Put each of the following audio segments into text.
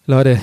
Leute,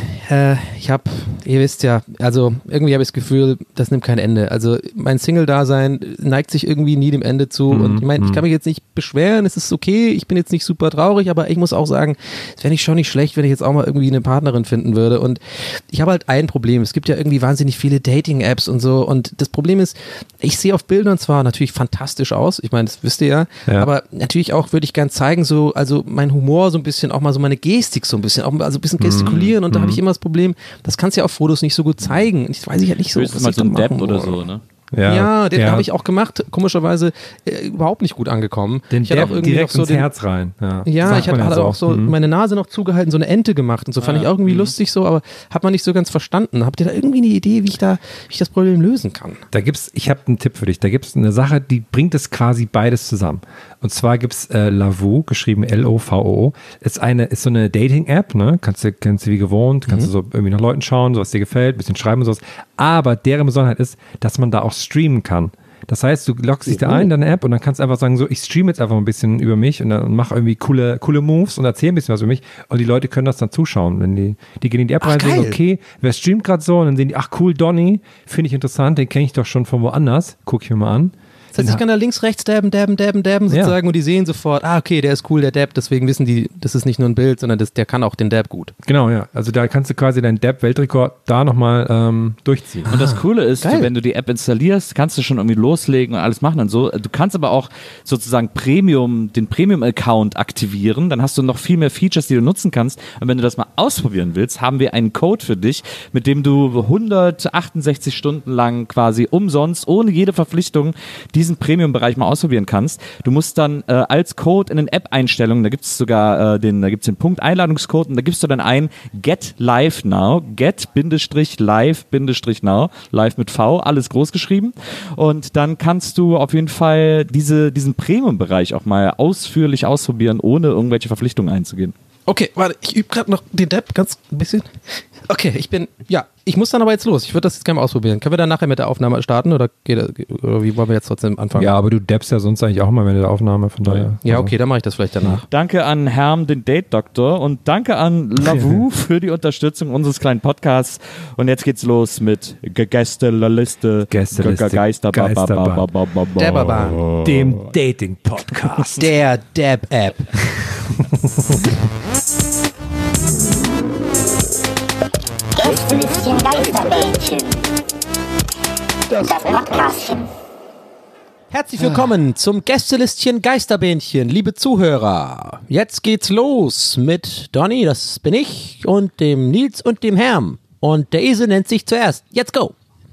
ihr wisst ja, also irgendwie habe ich das Gefühl, das nimmt kein Ende. Also mein Single-Dasein neigt sich irgendwie nie dem Ende zu und ich meine, ich kann mich jetzt nicht beschweren, es ist okay, ich bin jetzt nicht super traurig, aber ich muss auch sagen, es wäre nicht schon nicht schlecht, wenn ich jetzt auch mal irgendwie eine Partnerin finden würde und ich habe halt ein Problem, es gibt ja irgendwie wahnsinnig viele Dating-Apps und so und das Problem ist, ich sehe auf Bildern zwar natürlich fantastisch aus, ich meine, das wisst ihr ja, aber natürlich auch würde ich gern zeigen, so, also mein Humor so ein bisschen, auch mal so meine Gestik so ein bisschen, auch also ein bisschen gestikulieren und da habe ich immer das Problem, das kannst du ja auf Fotos nicht so gut zeigen. Ich weiß halt nicht so, was mal so ein Depp oder so, ne? Ja, den habe ich auch gemacht, komischerweise überhaupt nicht gut angekommen. Den ich hatte auch irgendwie direkt noch so ins Herz rein. Ja, ich hatte auch so meine Nase noch zugehalten, so eine Ente gemacht und so, fand ich auch irgendwie lustig so, aber hat man nicht so ganz verstanden. Habt ihr da irgendwie eine Idee, wie ich das Problem lösen kann? Ich habe einen Tipp für dich, da gibt es eine Sache, die bringt es quasi beides zusammen. Und zwar gibt es Lavoo, geschrieben L-O-V-O, ist so eine Dating-App, ne? Kennst du wie gewohnt, kannst du so irgendwie nach Leuten schauen, so was dir gefällt, ein bisschen schreiben und sowas. Aber deren Besonderheit ist, dass man da auch streamen kann. Das heißt, du loggst dich da ein in deine App und dann kannst du einfach sagen, so, ich streame jetzt einfach ein bisschen über mich und dann mache irgendwie coole Moves und erzähle ein bisschen was über mich und die Leute können das dann zuschauen. Wenn die gehen in die App rein und sagen, okay, wer streamt gerade so und dann sehen die, ach cool, Donny, finde ich interessant, den kenne ich doch schon von woanders, gucke ich mir mal an. Das heißt, ich kann da links, rechts dabben sozusagen und die sehen sofort, okay, der ist cool, der Dab, deswegen wissen die, das ist nicht nur ein Bild, sondern der kann auch den Dab gut. Genau, ja. Also da kannst du quasi deinen Dab-Weltrekord da nochmal durchziehen. Und das Coole ist, wenn du die App installierst, kannst du schon irgendwie loslegen und alles machen und so. Du kannst aber auch sozusagen den Premium-Account aktivieren, dann hast du noch viel mehr Features, die du nutzen kannst. Und wenn du das mal ausprobieren willst, haben wir einen Code für dich, mit dem du 168 Stunden lang quasi umsonst, ohne jede Verpflichtung, diesen Premium-Bereich mal ausprobieren kannst. Du musst dann als Code in den App-Einstellungen, da gibt es sogar den Punkt Einladungscode und da gibst du dann ein Get Live Now, Get-Live-Now, live mit V, alles groß geschrieben und dann kannst du auf jeden Fall diesen Premium-Bereich auch mal ausführlich ausprobieren, ohne irgendwelche Verpflichtungen einzugehen. Okay, warte, ich übe gerade noch den Dab ganz ein bisschen. Okay, ich muss dann aber jetzt los. Ich würde das jetzt gerne mal ausprobieren. Können wir dann nachher mit der Aufnahme starten oder wie wollen wir jetzt trotzdem anfangen? Ja, aber du dabbst ja sonst eigentlich auch mal mit der Aufnahme, von daher. Ja, okay, dann mache ich das vielleicht danach. Danke an Herm, den Date-Doktor und danke an Lavoo für die Unterstützung unseres kleinen Podcasts. Und jetzt geht's los mit Gästeliste, Geisterbahn, dem Dating-Podcast. Der Dab-App. Gästelistchen Geisterbähnchen. Das Podcastchen. Herzlich willkommen zum Gästelistchen Geisterbähnchen, liebe Zuhörer. Jetzt geht's los mit Donny, das bin ich, und dem Nils und dem Herm. Und der Esel nennt sich zuerst. Let's go!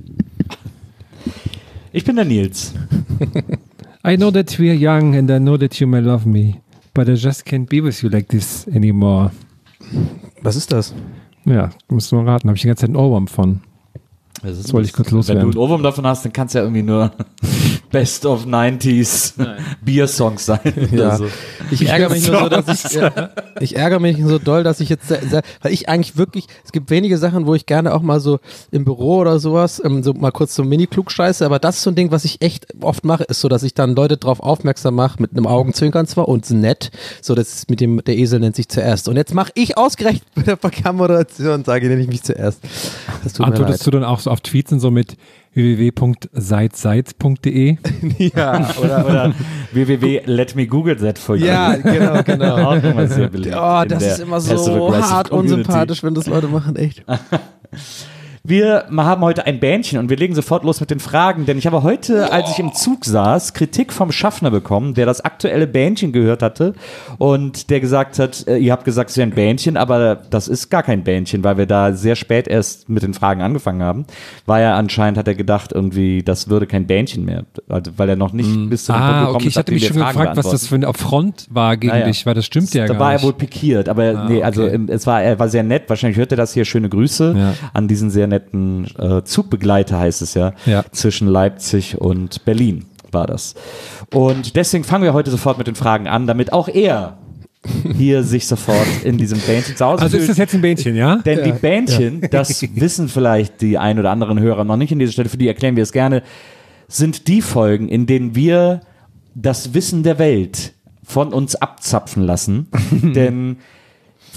Ich bin der Nils. I know that we are young and I know that you may love me, but I just can't be with you like this anymore. Was ist das? Ja, musst du mal raten, habe ich die ganze Zeit einen Ohrwurm von. Das wollte ich kurz loswerden. Wenn du einen Ohrwurm davon hast, dann kann es ja irgendwie nur Best of 90s Beer-Songs sein. Ja. So. Ich ärgere mich nur so, ich ärgere mich so doll, dass ich jetzt, weil ich eigentlich wirklich, es gibt wenige Sachen, wo ich gerne auch mal so im Büro oder sowas, so mal kurz so Mini-Klugscheiße, aber das ist so ein Ding, was ich echt oft mache, ist so, dass ich dann Leute drauf aufmerksam mache, mit einem Augenzwinkern zwar und nett, so das ist mit dem, der Esel nennt sich zuerst. Und jetzt mache ich ausgerechnet mit der Verkehrmoderation und sage, nenne ich mich zuerst. Das tut mir leid. Antwortest du dann auch so auf Tweets und so mit www.seitseid.de? Ja, oder www.letmegoogle-that for you. Ja, genau. Auch immer sehr beliebt. Oh, das ist immer so hart unsympathisch, wenn das Leute machen, echt. Wir haben heute ein Bähnchen und wir legen sofort los mit den Fragen, denn ich habe heute, als ich im Zug saß, Kritik vom Schaffner bekommen, der das aktuelle Bähnchen gehört hatte und der gesagt hat, ihr habt gesagt, es wäre ein Bähnchen, aber das ist gar kein Bähnchen, weil wir da sehr spät erst mit den Fragen angefangen haben. Hat er gedacht, irgendwie, das würde kein Bähnchen mehr, also, weil er noch nicht bis zum Punkt gekommen okay, ich hatte mich schon gefragt, was das für ein Affront war gegen dich, weil das stimmt ja gar nicht. Da war er wohl pikiert, aber er war sehr nett, wahrscheinlich hört er das hier, schöne Grüße an diesen sehr netten Zugbegleiter, heißt es ja, zwischen Leipzig und Berlin war das. Und deswegen fangen wir heute sofort mit den Fragen an, damit auch er hier sich sofort in diesem Bähnchen zu Hause fühlt. Also ist das jetzt ein Bähnchen, ja? Denn die Bähnchen, das wissen vielleicht die ein oder anderen Hörer noch nicht an dieser Stelle, für die erklären wir es gerne, sind die Folgen, in denen wir das Wissen der Welt von uns abzapfen lassen. Denn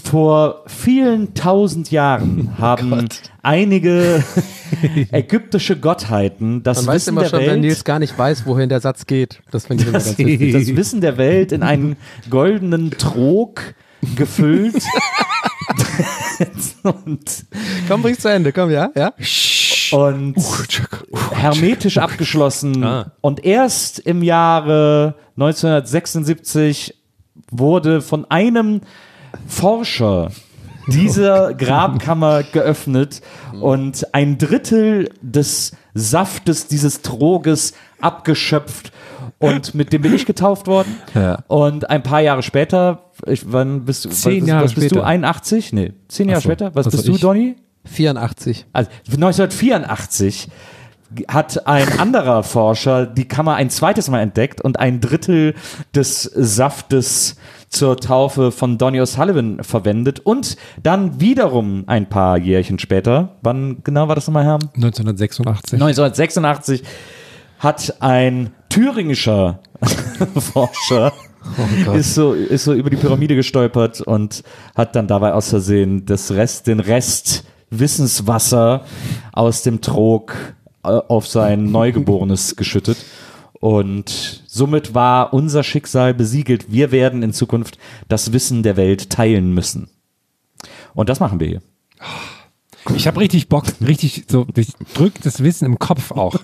Vor vielen tausend Jahren haben einige ägyptische Gottheiten das Man weiß Wissen immer der schon, wenn Welt, Nils gar nicht weiß, wohin der Satz geht. Das finde ich immer ganz wichtig. das Wissen der Welt in einen goldenen Trog gefüllt und Komm, bring's zu Ende, komm, ja? und hermetisch abgeschlossen. Und erst im Jahre 1976 wurde von einem Forscher diese Grabkammer geöffnet und ein Drittel des Saftes dieses Troges abgeschöpft. Und mit dem bin ich getauft worden. Ja. Und ein paar Jahre später, wann bist du? 10 Jahre was bist du? später. 81? Nee, 10 Jahre Ach so, später. Was was bist war du, ich? Donny? 84. Also 1984 hat ein anderer Forscher die Kammer ein zweites Mal entdeckt und ein Drittel des Saftes zur Taufe von Donny O'Sullivan verwendet und dann wiederum ein paar Jährchen später, wann genau war das nochmal, Herr? 1986. 1986 hat ein thüringischer Forscher ist so über die Pyramide gestolpert und hat dann dabei aus Versehen den Rest Wissenswasser aus dem Trog auf sein Neugeborenes geschüttet. Und somit war unser Schicksal besiegelt. Wir werden in Zukunft das Wissen der Welt teilen müssen. Und das machen wir hier. Ich habe richtig Bock, richtig so, ich drück das Wissen im Kopf auch.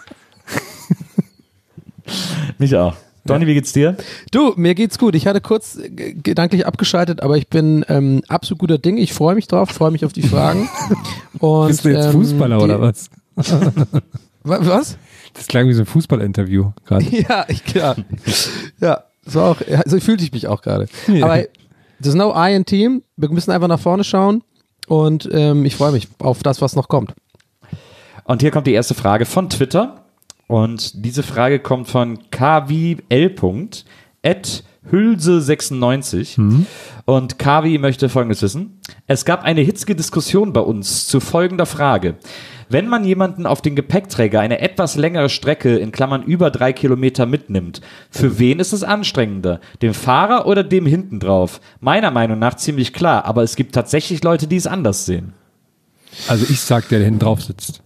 Mich auch. Donny, wie geht's dir? Du, mir geht's gut. Ich hatte kurz gedanklich abgeschaltet, aber ich bin absolut guter Ding. Ich freue mich drauf, freue mich auf die Fragen. Und, Bist du jetzt Fußballer oder was? Was? Das klang wie so ein Fußballinterview gerade. Ja, so fühlte ich mich auch gerade. Ja. Aber there's no I in Team. Wir müssen einfach nach vorne schauen und ich freue mich auf das, was noch kommt. Und hier kommt die erste Frage von Twitter. Und diese Frage kommt von kwl.hülse96. Und Kavi möchte Folgendes wissen. Es gab eine hitzige Diskussion bei uns zu folgender Frage. Wenn man jemanden auf den Gepäckträger eine etwas längere Strecke in Klammern über 3 Kilometer mitnimmt, für wen ist es anstrengender? Dem Fahrer oder dem hinten drauf? Meiner Meinung nach ziemlich klar, aber es gibt tatsächlich Leute, die es anders sehen. Also ich sag, der hinten drauf sitzt.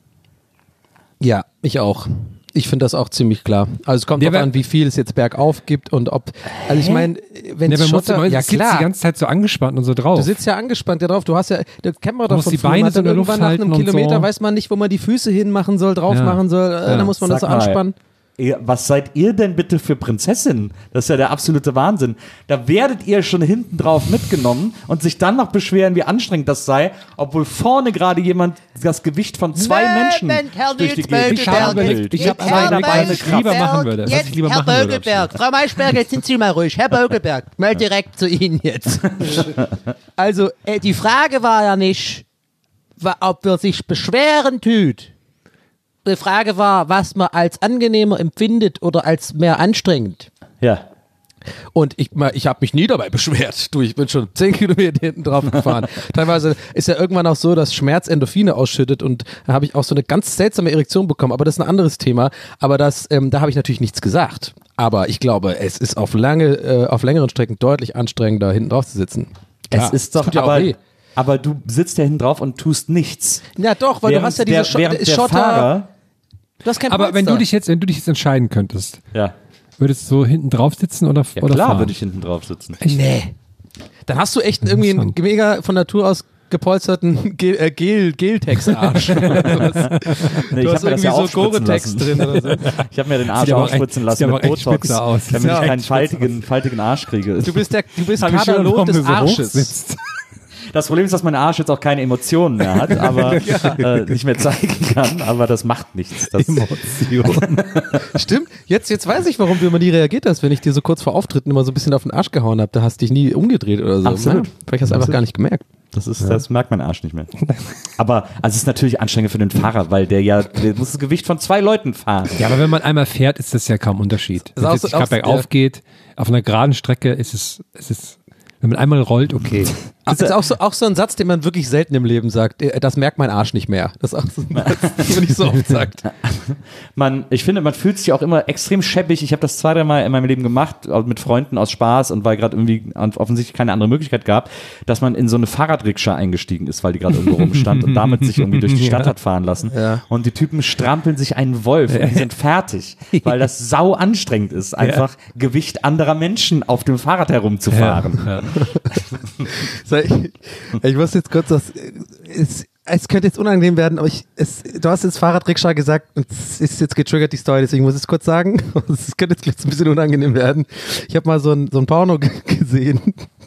Ja, ich auch. Ich finde das auch ziemlich klar. Also es kommt Ja, drauf aber- an, wie viel es jetzt bergauf gibt und ob, also ich meine, wenn es Schotter, ja sitzt die klar, ganze Zeit so angespannt und so drauf. du sitzt ja angespannt ja drauf, du hast ja, da kennt man doch musst von die früher, Beine man hat so in dann der Luft irgendwann nach einem halten und Kilometer so. weiß man nicht, wo man die Füße hinmachen soll, drauf Ja. machen soll, dann muss man das so Sag mal, anspannen. Was seid ihr denn bitte für Prinzessinnen? Das ist ja der absolute Wahnsinn. Da werdet ihr schon hinten drauf mitgenommen und sich dann noch beschweren, wie anstrengend das sei, obwohl vorne gerade jemand das Gewicht von zwei Menschen durch die Gegend Ich habe überlegt, ich habe Seine Beine was ich lieber machen würde. Was ich lieber Herr machen würde. Bögelberg, Frau Maischberger, jetzt sind Sie mal ruhig. Herr Bögelberg, mal direkt zu Ihnen jetzt. Also, die Frage war ja nicht, ob er sich beschweren tut. Die Frage war, was man als angenehmer empfindet oder als mehr anstrengend. Ja. Und ich habe mich nie dabei beschwert. Du, ich bin schon 10 Kilometer hinten drauf gefahren. Teilweise ist ja irgendwann auch so, dass Schmerz Endorphine ausschüttet und da habe ich auch so eine ganz seltsame Erektion bekommen. Aber das ist ein anderes Thema. Aber da habe ich natürlich nichts gesagt. Aber ich glaube, es ist auf längeren Strecken deutlich anstrengender, hinten drauf zu sitzen. Es ist doch tut ja auch weh. aber du sitzt ja hinten drauf und tust nichts. Ja doch, weil du hast ja diese während der Schotter. Fahrer, Du hast kein Aber wenn Polster. du dich jetzt entscheiden könntest, ja, würdest du so hinten drauf sitzen oder klar fahren? würde ich hinten drauf sitzen. Nee. Dann hast du echt irgendwie einen mega von Natur aus gepolsterten Gel-Tex-Arsch. Nee, Du ich hast hab mir das irgendwie ja so aufspritzen Gore-Tex lassen. drin oder so. Ich habe mir den Arsch Sieht aber auch aufspritzen echt- lassen sieht aber mit auch echt Botox, spitze aus. damit Sieht ich auch keinen echt faltigen Arsch kriege. Du bist Hab ich schon Katalog warum des du so hoch Arsches. sitzt. Das Problem ist, dass mein Arsch jetzt auch keine Emotionen mehr hat, aber nicht mehr zeigen kann, aber das macht nichts. Das Stimmt. Jetzt weiß ich, warum du immer nie reagiert hast, wenn ich dir so kurz vor Auftritten immer so ein bisschen auf den Arsch gehauen habe. Da hast du dich nie umgedreht oder so. Absolut. Ja, vielleicht hast du einfach gar nicht gemerkt. Das merkt mein Arsch nicht mehr. Aber also es ist natürlich anstrengend für den Fahrer, weil der muss das Gewicht von 2 Leuten fahren. Ja, aber wenn man einmal fährt, ist das ja kaum Unterschied. Wenn auch es so- jetzt gerade auch so- bergauf geht, auf einer geraden Strecke ist es, wenn man einmal rollt, okay. Das ist auch so ein Satz, den man wirklich selten im Leben sagt. Das merkt mein Arsch nicht mehr. Das ist auch so ein Satz, den man nicht so oft sagt. Ich finde, man fühlt sich auch immer extrem schäbig. Ich habe das 2-3 Mal in meinem Leben gemacht, mit Freunden aus Spaß und weil gerade irgendwie offensichtlich keine andere Möglichkeit gab, dass man in so eine Fahrradrikscha eingestiegen ist, weil die gerade irgendwo rumstand und damit sich irgendwie durch die Stadt hat fahren lassen. Ja. Und die Typen strampeln sich einen Wolf und die sind fertig, weil das sau anstrengend ist, einfach Gewicht anderer Menschen auf dem Fahrrad herumzufahren. Ja. Ich muss jetzt kurz es könnte jetzt unangenehm werden, aber du hast jetzt Fahrradrikscha gesagt und es ist jetzt getriggert, die Story, deswegen muss ich es kurz sagen. Es könnte jetzt ein bisschen unangenehm werden. Ich habe mal so ein Porno gesehen.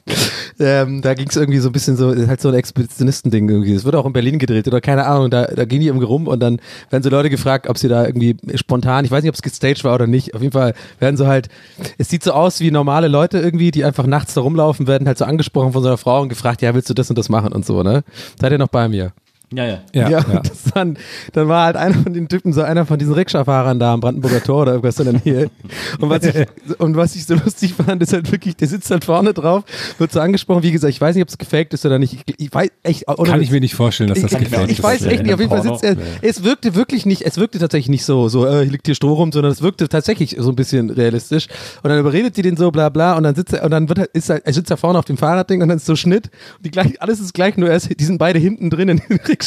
Da ging es irgendwie so ein bisschen so, halt so ein Expeditionisten-Ding irgendwie. Es wird auch in Berlin gedreht oder keine Ahnung, da ging die irgendwie rum und dann werden so Leute gefragt, ob sie da irgendwie spontan, ich weiß nicht, ob es gestaged war oder nicht, auf jeden Fall werden so halt, es sieht so aus wie normale Leute irgendwie, die einfach nachts da rumlaufen, werden halt so angesprochen von so einer Frau und gefragt, ja, willst du das und das machen und so, ne? Seid ihr noch bei mir? Ja. Dann war halt einer von den Typen, so einer von diesen Rikscha-Fahrern da am Brandenburger Tor oder irgendwas in der Nähe. Und was ich so lustig fand, ist halt wirklich, der sitzt halt vorne drauf, wird so angesprochen, wie gesagt, ich weiß nicht, ob es gefaked ist oder nicht. Ich weiß echt, kann ich mir nicht vorstellen, dass das gefaked ist. Ich weiß echt nicht, auf jeden Fall sitzt er, es wirkte tatsächlich nicht so, hier liegt hier Stroh rum, sondern es wirkte tatsächlich so ein bisschen realistisch. Und dann überredet die den so, bla bla, und dann sitzt er, und dann er sitzt da vorne auf dem Fahrradding und dann ist so Schnitt, und alles ist gleich, nur die sind beide hinten drin in den Rikscha.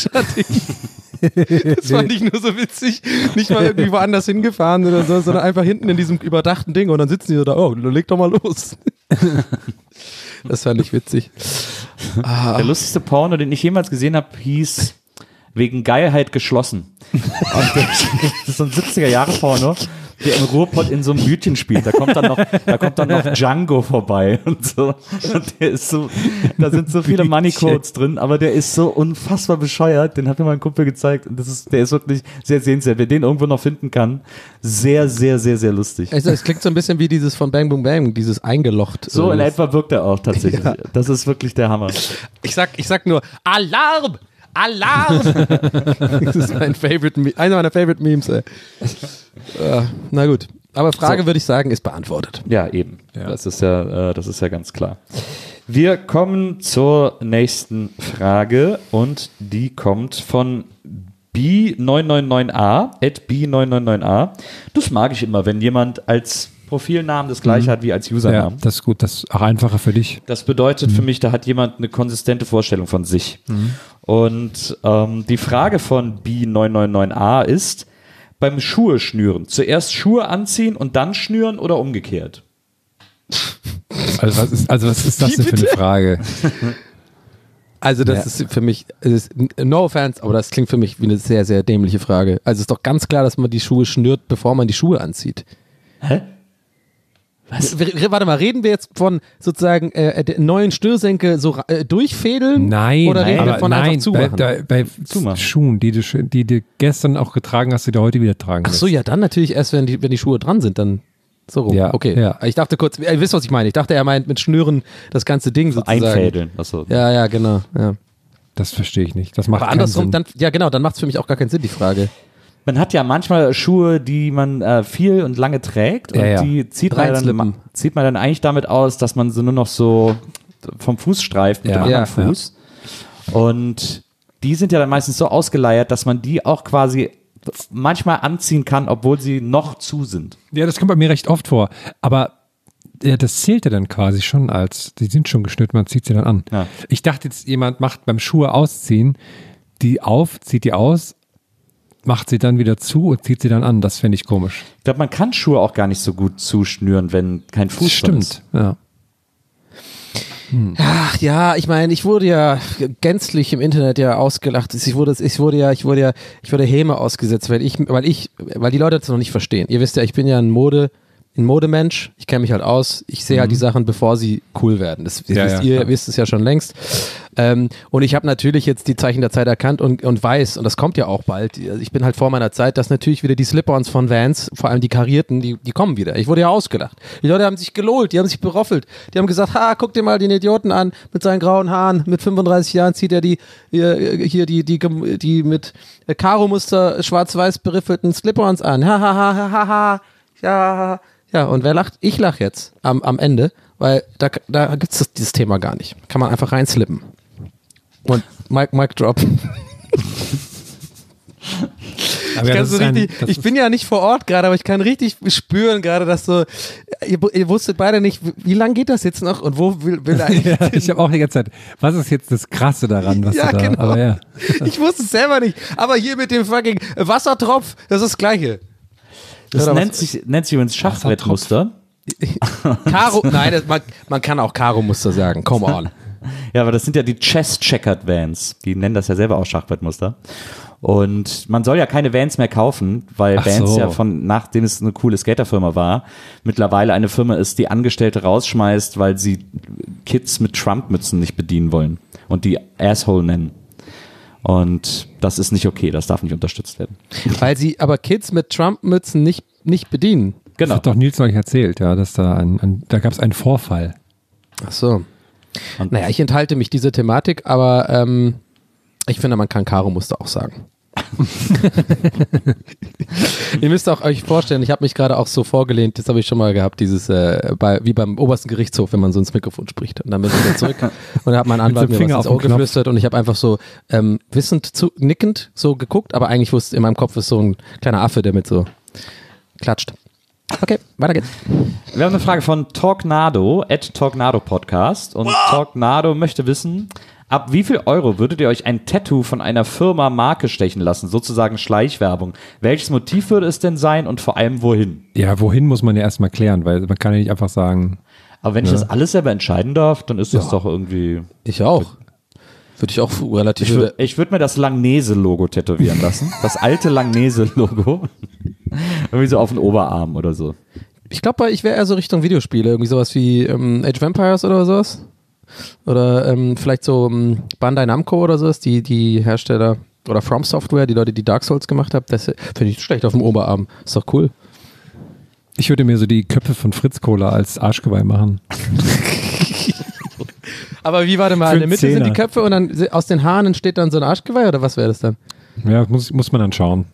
Das fand ich nur so witzig. Nicht mal irgendwie woanders hingefahren oder so, sondern einfach hinten in diesem überdachten Ding und dann sitzen die so da, oh, leg doch mal los. Das fand ich witzig. Der lustigste Porno, den ich jemals gesehen habe, hieß Wegen Geilheit geschlossen. Das ist so ein 70er-Jahre-Porno, der im Ruhrpott in so einem Bütchen spielt. Da kommt dann noch Django vorbei und so. Und der ist so, da sind so viele Money-Codes drin, aber der ist so unfassbar bescheuert. Den hat mir mein Kumpel gezeigt und der ist wirklich sehr sehenswert. Wer den irgendwo noch finden kann, sehr, sehr, sehr, sehr lustig. Also es klingt so ein bisschen wie dieses von Bang Boom Bang, dieses eingelocht. So in etwa wirkt er auch tatsächlich. Ja. Das ist wirklich der Hammer. Ich sag nur, Alarm! Alarm! Das ist einer meiner Favorite Memes, ey. Na gut. Aber Frage würde ich sagen, ist beantwortet. Ja, eben. Ja. Das ist ja ganz klar. Wir kommen zur nächsten Frage und die kommt von B999A, @B999A. Das mag ich immer, wenn jemand als Profilnamen das gleiche hat wie als Usernamen. Ja, das ist gut, das ist auch einfacher für dich. Das bedeutet für mich, da hat jemand eine konsistente Vorstellung von sich. Und die Frage von B999A ist, beim Schuhe schnüren, zuerst Schuhe anziehen und dann schnüren oder umgekehrt? Also was ist das denn für eine Frage? Also das ist für mich, no offense, aber das klingt für mich wie eine sehr, sehr dämliche Frage. Also es ist doch ganz klar, dass man die Schuhe schnürt, bevor man die Schuhe anzieht. Hä? Was? Warte mal, reden wir jetzt von sozusagen neuen Schnürsenkel so durchfädeln? Nein, oder reden wir von einfach zumachen? Bei Schuhen, die du gestern auch getragen hast, die du heute wieder tragen Ach so, ja, dann natürlich erst, wenn die Schuhe dran sind, dann so rum. Ja, okay. Ja. Ich dachte kurz, ihr wisst, was ich meine. Ich dachte, er meint mit Schnüren das ganze Ding so sozusagen. Einfädeln. Achso. Ja, genau. Ja. Das verstehe ich nicht. Das macht aber keinen andersrum, Sinn. dann macht es für mich auch gar keinen Sinn, die Frage. Man hat ja manchmal Schuhe, die man viel und lange trägt und die zieht man dann eigentlich damit aus, dass man so nur noch so vom Fuß streift mit dem anderen Fuß. Ja. Und die sind ja dann meistens so ausgeleiert, dass man die auch quasi manchmal anziehen kann, obwohl sie noch zu sind. Ja, das kommt bei mir recht oft vor. Aber das zählt ja dann quasi schon die sind schon geschnürt, man zieht sie dann an. Ja. Ich dachte jetzt, jemand macht beim Schuhe ausziehen, zieht die aus, macht sie dann wieder zu und zieht sie dann an. Das fände ich komisch. Ich glaube, man kann Schuhe auch gar nicht so gut zuschnüren, wenn kein Fuß drin ist. Stimmt, ja. Ach ja, ich meine, ich wurde ja gänzlich im Internet ja ausgelacht. Ich wurde Häme ausgesetzt, weil die Leute das noch nicht verstehen. Ihr wisst ja, ich bin ja ein Modemensch, ich kenne mich halt aus, ich sehe halt die Sachen, bevor sie cool werden. Ihr wisst es ja schon längst. Und ich habe natürlich jetzt die Zeichen der Zeit erkannt und weiß, und das kommt ja auch bald, ich bin halt vor meiner Zeit, dass natürlich wieder die Slip-Ons von Vans, vor allem die karierten, die kommen wieder. Ich wurde ja ausgelacht. Die Leute haben sich gelohlt, die haben sich beroffelt. Die haben gesagt, guck dir mal den Idioten an, mit seinen grauen Haaren, mit 35 Jahren zieht er die mit Karo-Muster schwarz-weiß beriffelten Slip-Ons an. Ja, und wer lacht? Ich lache jetzt am Ende, weil da gibt es dieses Thema gar nicht. Kann man einfach reinslippen. Und Mic Drop. Aber ja, ich bin ja nicht vor Ort gerade, aber ich kann richtig spüren gerade, dass so, ihr wusstet beide nicht, wie lange geht das jetzt noch und wo will er eigentlich ja, ich habe auch die ganze Zeit, was ist jetzt das Krasse daran, was ja, du da, genau. aber ja. Ich wusste es selber nicht, aber hier mit dem fucking Wassertropf, das ist das Gleiche. Das nennt sich übrigens Schachbrettmuster. Karo, nein, man kann auch Karo-Muster sagen, come on. Ja, aber das sind ja die Chess-Checkered Vans. Die nennen das ja selber auch Schachbrettmuster. Und man soll ja keine Vans mehr kaufen, weil Vans ja nachdem es eine coole Skaterfirma war, mittlerweile eine Firma ist, die Angestellte rausschmeißt, weil sie Kids mit Trump-Mützen nicht bedienen wollen und die Asshole nennen. Und das ist nicht okay, das darf nicht unterstützt werden. Weil sie aber Kids mit Trump-Mützen nicht bedienen. Das Genau. hat doch Nils euch erzählt, ja, dass da da gab es einen Vorfall. Ach so. Und Naja, ich enthalte mich dieser Thematik, aber ich finde, man kann Karo-Muster auch sagen. Ihr müsst auch euch vorstellen, ich habe mich gerade auch so vorgelehnt, das habe ich schon mal gehabt, dieses wie beim obersten Gerichtshof, wenn man so ins Mikrofon spricht. Und dann bin ich wieder zurück und dann hat mein Anwalt mir was ins Ohr geflüstert und ich habe einfach so wissend, nickend so geguckt, aber eigentlich wusste in meinem Kopf ist so ein kleiner Affe, der mit so klatscht. Okay, weiter geht's. Wir haben eine Frage von Talknado, @Talknado-Podcast. Und Talknado möchte wissen, ab wie viel Euro würdet ihr euch ein Tattoo von einer Firma Marke stechen lassen? Sozusagen Schleichwerbung. Welches Motiv würde es denn sein und vor allem wohin? Ja, wohin muss man ja erstmal klären, weil man kann ja nicht einfach sagen. Aber wenn ich das alles selber entscheiden darf, dann ist das doch irgendwie... Ich auch. Würde ich auch relativ... Ich würd mir das Langnese-Logo tätowieren lassen. Das alte Langnese-Logo. Irgendwie so auf den Oberarm oder so. Ich glaube, ich wäre eher so Richtung Videospiele, irgendwie sowas wie Age of Empires oder sowas. Oder vielleicht so Bandai Namco oder sowas, die Hersteller oder From Software, die Leute, die Dark Souls gemacht haben, das finde ich nicht schlecht auf dem Oberarm. Ist doch cool. Ich würde mir so die Köpfe von Fritz Cola als Arschgeweih machen. Aber wie, warte mal, in der Mitte sind die Köpfe und dann aus den Haaren entsteht dann so ein Arschgeweih oder was wäre das dann? Ja, muss man dann schauen.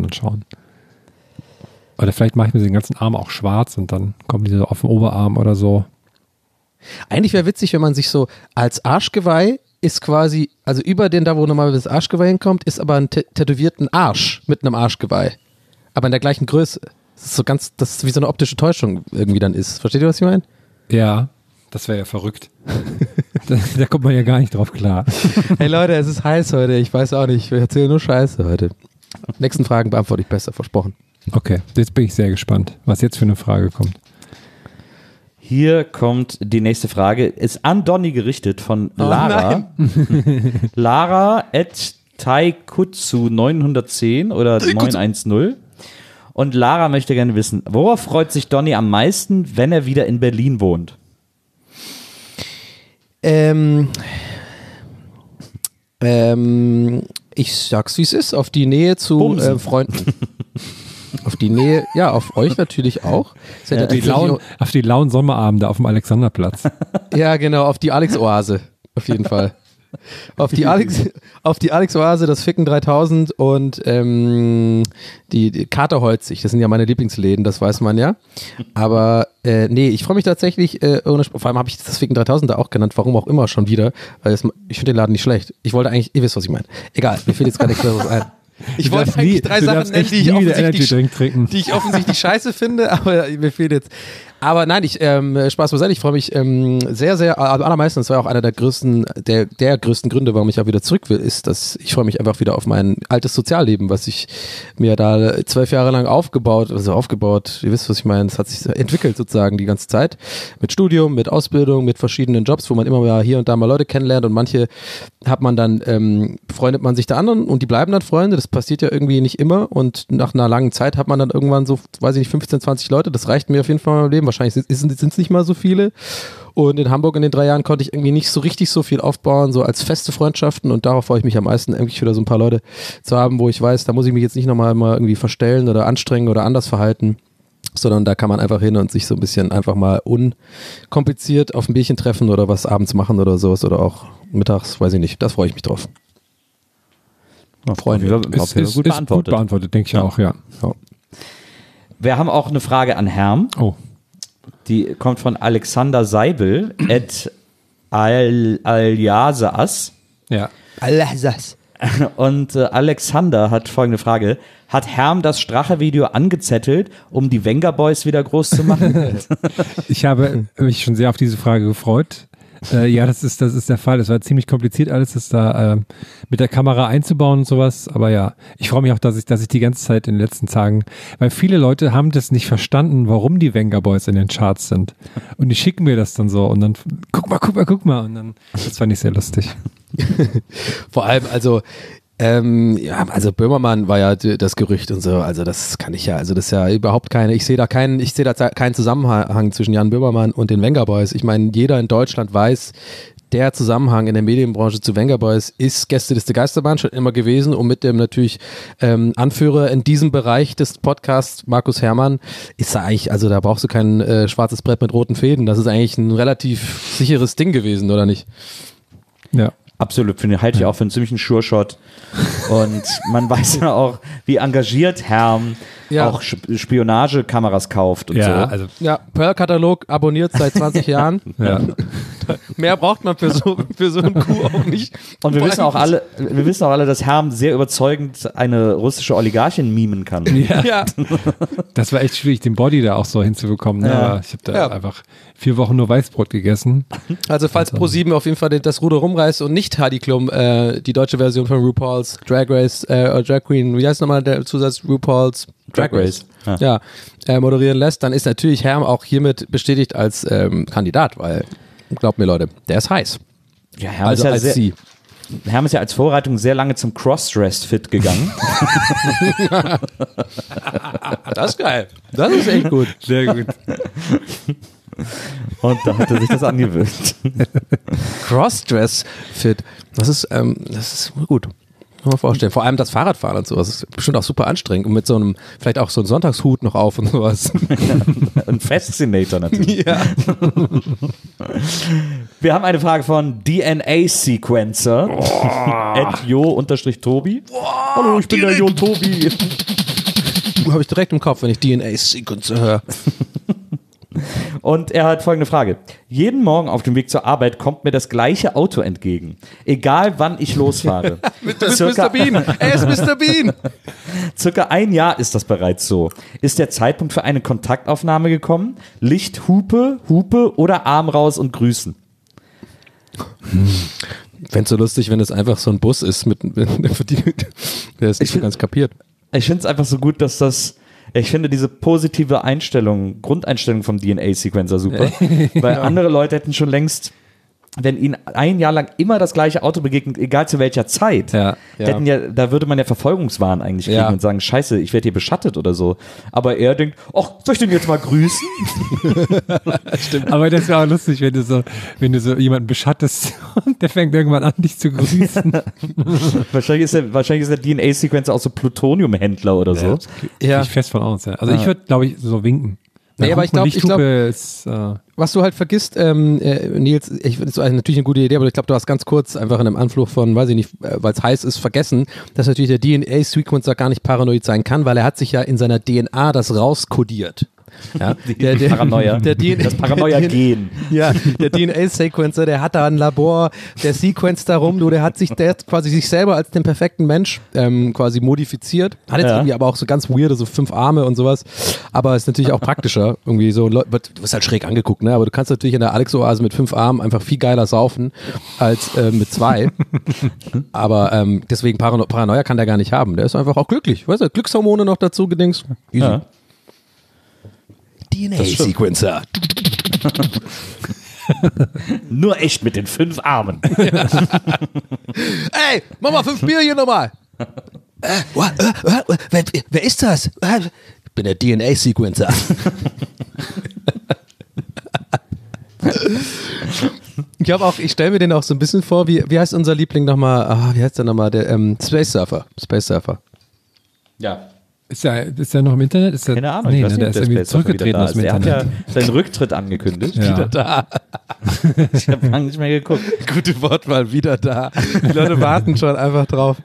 Oder vielleicht mache ich mir den ganzen Arm auch schwarz und dann kommen die so auf den Oberarm oder so. Eigentlich wäre witzig, wenn man sich so als Arschgeweih ist quasi, also über den, da wo normalerweise das Arschgeweih hinkommt, ist aber ein tätowierten Arsch mit einem Arschgeweih. Aber in der gleichen Größe. Das ist so ganz, das ist wie so eine optische Täuschung irgendwie dann ist. Versteht ihr, was ich meine? Ja, das wäre ja verrückt. da kommt man ja gar nicht drauf klar. Hey Leute, es ist heiß heute. Ich weiß auch nicht, ich erzähle nur Scheiße heute. Nächsten Fragen beantworte ich besser, versprochen. Okay, jetzt bin ich sehr gespannt, was jetzt für eine Frage kommt. Hier kommt die nächste Frage. Ist an Donny gerichtet von Lara. Lara @taikutsu910 oder 910. Und Lara möchte gerne wissen, worauf freut sich Donny am meisten, wenn er wieder in Berlin wohnt? Ich sag's, wie es ist, auf die Nähe zu Freunden. Auf die Nähe, ja, auf euch natürlich auch. Auf die lauen Sommerabende auf dem Alexanderplatz. Ja, genau, auf die Alex-Oase, auf jeden Fall. Auf die Alex-Oase, das Ficken 3000 und die Katerholzig, das sind ja meine Lieblingsläden, das weiß man ja. Aber nee, ich freue mich tatsächlich, vor allem habe ich das Ficken 3000 da auch genannt, warum auch immer schon wieder, weil ich finde den Laden nicht schlecht. Ich wollte eigentlich, ihr wisst, was ich meine. Egal, mir fällt jetzt gerade nichts Besseres ein. Ich wollte eigentlich 3 Sachen nennen, die ich offensichtlich scheiße finde, aber mir fehlt jetzt. Aber nein, Spaß beiseite, ich freue mich sehr, sehr, allermeisten, das war auch einer der größten Gründe, warum ich auch wieder zurück will, ist, dass ich freue mich einfach wieder auf mein altes Sozialleben, was ich mir da 12 Jahre lang aufgebaut, ihr wisst, was ich meine, es hat sich entwickelt sozusagen die ganze Zeit, mit Studium, mit Ausbildung, mit verschiedenen Jobs, wo man immer mal hier und da mal Leute kennenlernt und manche hat man dann, befreundet man sich der anderen und die bleiben dann Freunde, das passiert ja irgendwie nicht immer und nach einer langen Zeit hat man dann irgendwann so, weiß ich nicht, 15, 20 Leute, das reicht mir auf jeden Fall in meinem Leben, wahrscheinlich sind es nicht mal so viele und in Hamburg in den 3 Jahren konnte ich irgendwie nicht so richtig so viel aufbauen, so als feste Freundschaften und darauf freue ich mich am meisten, irgendwie wieder so ein paar Leute zu haben, wo ich weiß, da muss ich mich jetzt nicht nochmal mal irgendwie verstellen oder anstrengen oder anders verhalten, sondern da kann man einfach hin und sich so ein bisschen einfach mal unkompliziert auf ein Bierchen treffen oder was abends machen oder sowas oder auch mittags, weiß ich nicht, das freue ich mich drauf. Freunde. Ist gut beantwortet, denke ich auch, ja. Wir haben auch eine Frage an Herrn. Oh. Die kommt von Alexander Seibel at Aljasas. Ja. Alles. Und Alexander hat folgende Frage. Hat Herm das Strache-Video angezettelt, um die Wenger Boys wieder groß zu machen? Ich habe mich schon sehr auf diese Frage gefreut. Ja, das ist der Fall. Es war ziemlich kompliziert, alles das da mit der Kamera einzubauen und sowas. Aber ja, ich freue mich auch, dass ich die ganze Zeit in den letzten Tagen, weil viele Leute haben das nicht verstanden, warum die Wenger Boys in den Charts sind. Und die schicken mir das dann so und dann guck mal. Und dann, das fand ich sehr lustig. Vor allem, also Böhmermann war ja das Gerücht und so, also das kann ich ja, also das ist ja überhaupt ich sehe da keinen Zusammenhang zwischen Jan Böhmermann und den Wenger Boys. Ich meine, jeder in Deutschland weiß, der Zusammenhang in der Medienbranche zu Wenger Boys ist Gästeliste Geisterbahn schon immer gewesen und mit dem natürlich Anführer in diesem Bereich des Podcasts, Markus Herrmann, ist da eigentlich, also da brauchst du kein schwarzes Brett mit roten Fäden, das ist eigentlich ein relativ sicheres Ding gewesen, oder nicht? Ja. Absolut, halte ich auch für einen ziemlichen Sure-Shot. Und man weiß ja auch, wie engagiert Herm auch Spionagekameras kauft und so. Also, ja, Pearl-Katalog abonniert seit 20 Jahren. ja. Mehr braucht man für so einen Coup auch nicht. Und wir wissen auch alle, dass Herm sehr überzeugend eine russische Oligarchin mimen kann. Ja. Das war echt schwierig, den Body da auch so hinzubekommen. Ne? Ja. Aber ich habe da einfach 4 Wochen nur Weißbrot gegessen. Also falls ProSieben auf jeden Fall das Ruder rumreißt und nicht Heidi Klum die deutsche Version von RuPaul's Drag Race, Drag Queen, wie heißt nochmal der Zusatz? RuPaul's Drag Race. Moderieren lässt, dann ist natürlich Herm auch hiermit bestätigt als Kandidat, weil, glaubt mir Leute, der ist heiß. Ja, Herm Also ist ja als sie. Herm ist ja als Vorbereitung sehr lange zum Cross-Dress-Fit gegangen. Das ist geil. Das ist echt gut. Sehr gut. Und da hat er sich das angewöhnt. Crossdress-Fit. Das ist gut. Kann man vorstellen. Vor allem das Fahrradfahren und sowas. Das ist bestimmt auch super anstrengend. Und mit so einem, vielleicht auch so einem Sonntagshut noch auf und sowas. Ein Fascinator natürlich. Ja. Wir haben eine Frage von DNA-Sequencer. @jo_Tobi. Hallo, ich bin der Jo Tobi. Habe ich direkt im Kopf, wenn ich DNA-Sequencer höre. Und er hat folgende Frage. Jeden Morgen auf dem Weg zur Arbeit kommt mir das gleiche Auto entgegen. Egal wann ich losfahre. Das ist Mr. Bean. Er ist Mr. Bean. Circa 1 Jahr ist das bereits so. Ist der Zeitpunkt für eine Kontaktaufnahme gekommen? Licht, Hupe oder Arm raus und grüßen? Fänd's so lustig, wenn es einfach so ein Bus ist, der ist nicht so ganz kapiert. Ich finde es einfach so gut, ich finde diese positive Grundeinstellung vom DNA-Sequencer super, weil andere Leute hätten schon längst, wenn ihnen 1 Jahr lang immer das gleiche Auto begegnet, egal zu welcher Zeit, Ja. da würde man ja Verfolgungswahn eigentlich kriegen und sagen, scheiße, ich werde hier beschattet oder so. Aber er denkt, ach, soll ich den jetzt mal grüßen? Stimmt. Aber das wäre auch lustig, wenn du so jemanden beschattest und der fängt irgendwann an, dich zu grüßen. Wahrscheinlich ist der DNA-Sequencer auch so Plutoniumhändler oder so. Ja. Ich fest von aus, ja. Also ich würde, glaube ich, so winken. Nee, aber ich glaube, ist, was du halt vergisst, Nils, das ist natürlich eine gute Idee, aber ich glaube, du hast ganz kurz einfach in einem Anflug von, weiß ich nicht, weil es heiß ist, vergessen, dass natürlich der DNA-Sequencer gar nicht paranoid sein kann, weil er hat sich ja in seiner DNA das rauskodiert. Ja, Paranoia. Das Paranoia-Gen. Ja, der DNA-Sequencer, der hat da ein Labor, der sequenzt da rum, der hat quasi sich selber als den perfekten Mensch quasi modifiziert. Hat jetzt irgendwie aber auch so ganz weirde, so 5 Arme und sowas. Aber ist natürlich auch praktischer. Irgendwie so, du wirst halt schräg angeguckt, ne? Aber du kannst natürlich in der Alex-Oase mit 5 Armen einfach viel geiler saufen als mit 2. Aber deswegen Paranoia kann der gar nicht haben. Der ist einfach auch glücklich. Weißt du, Glückshormone noch dazu gedingst. Easy. Ja. DNA-Sequencer. Nur echt mit den 5 Armen. Ey, mach mal 5 Bier hier nochmal. Wer ist das? Ich bin der DNA-Sequencer. Ich stelle mir den auch so ein bisschen vor, wie heißt unser Liebling nochmal? Wie heißt der nochmal? Der Space Surfer. Ja. Ist der noch im Internet? Keine Ahnung. Nee, ich weiß nicht, der ist irgendwie zurückgetreten aus dem Er hat Internet. ja seinen Rücktritt angekündigt. Ja. Wieder da. Ich habe lange nicht mehr geguckt. Gute Wortwahl, wieder da. Die Leute warten schon einfach drauf.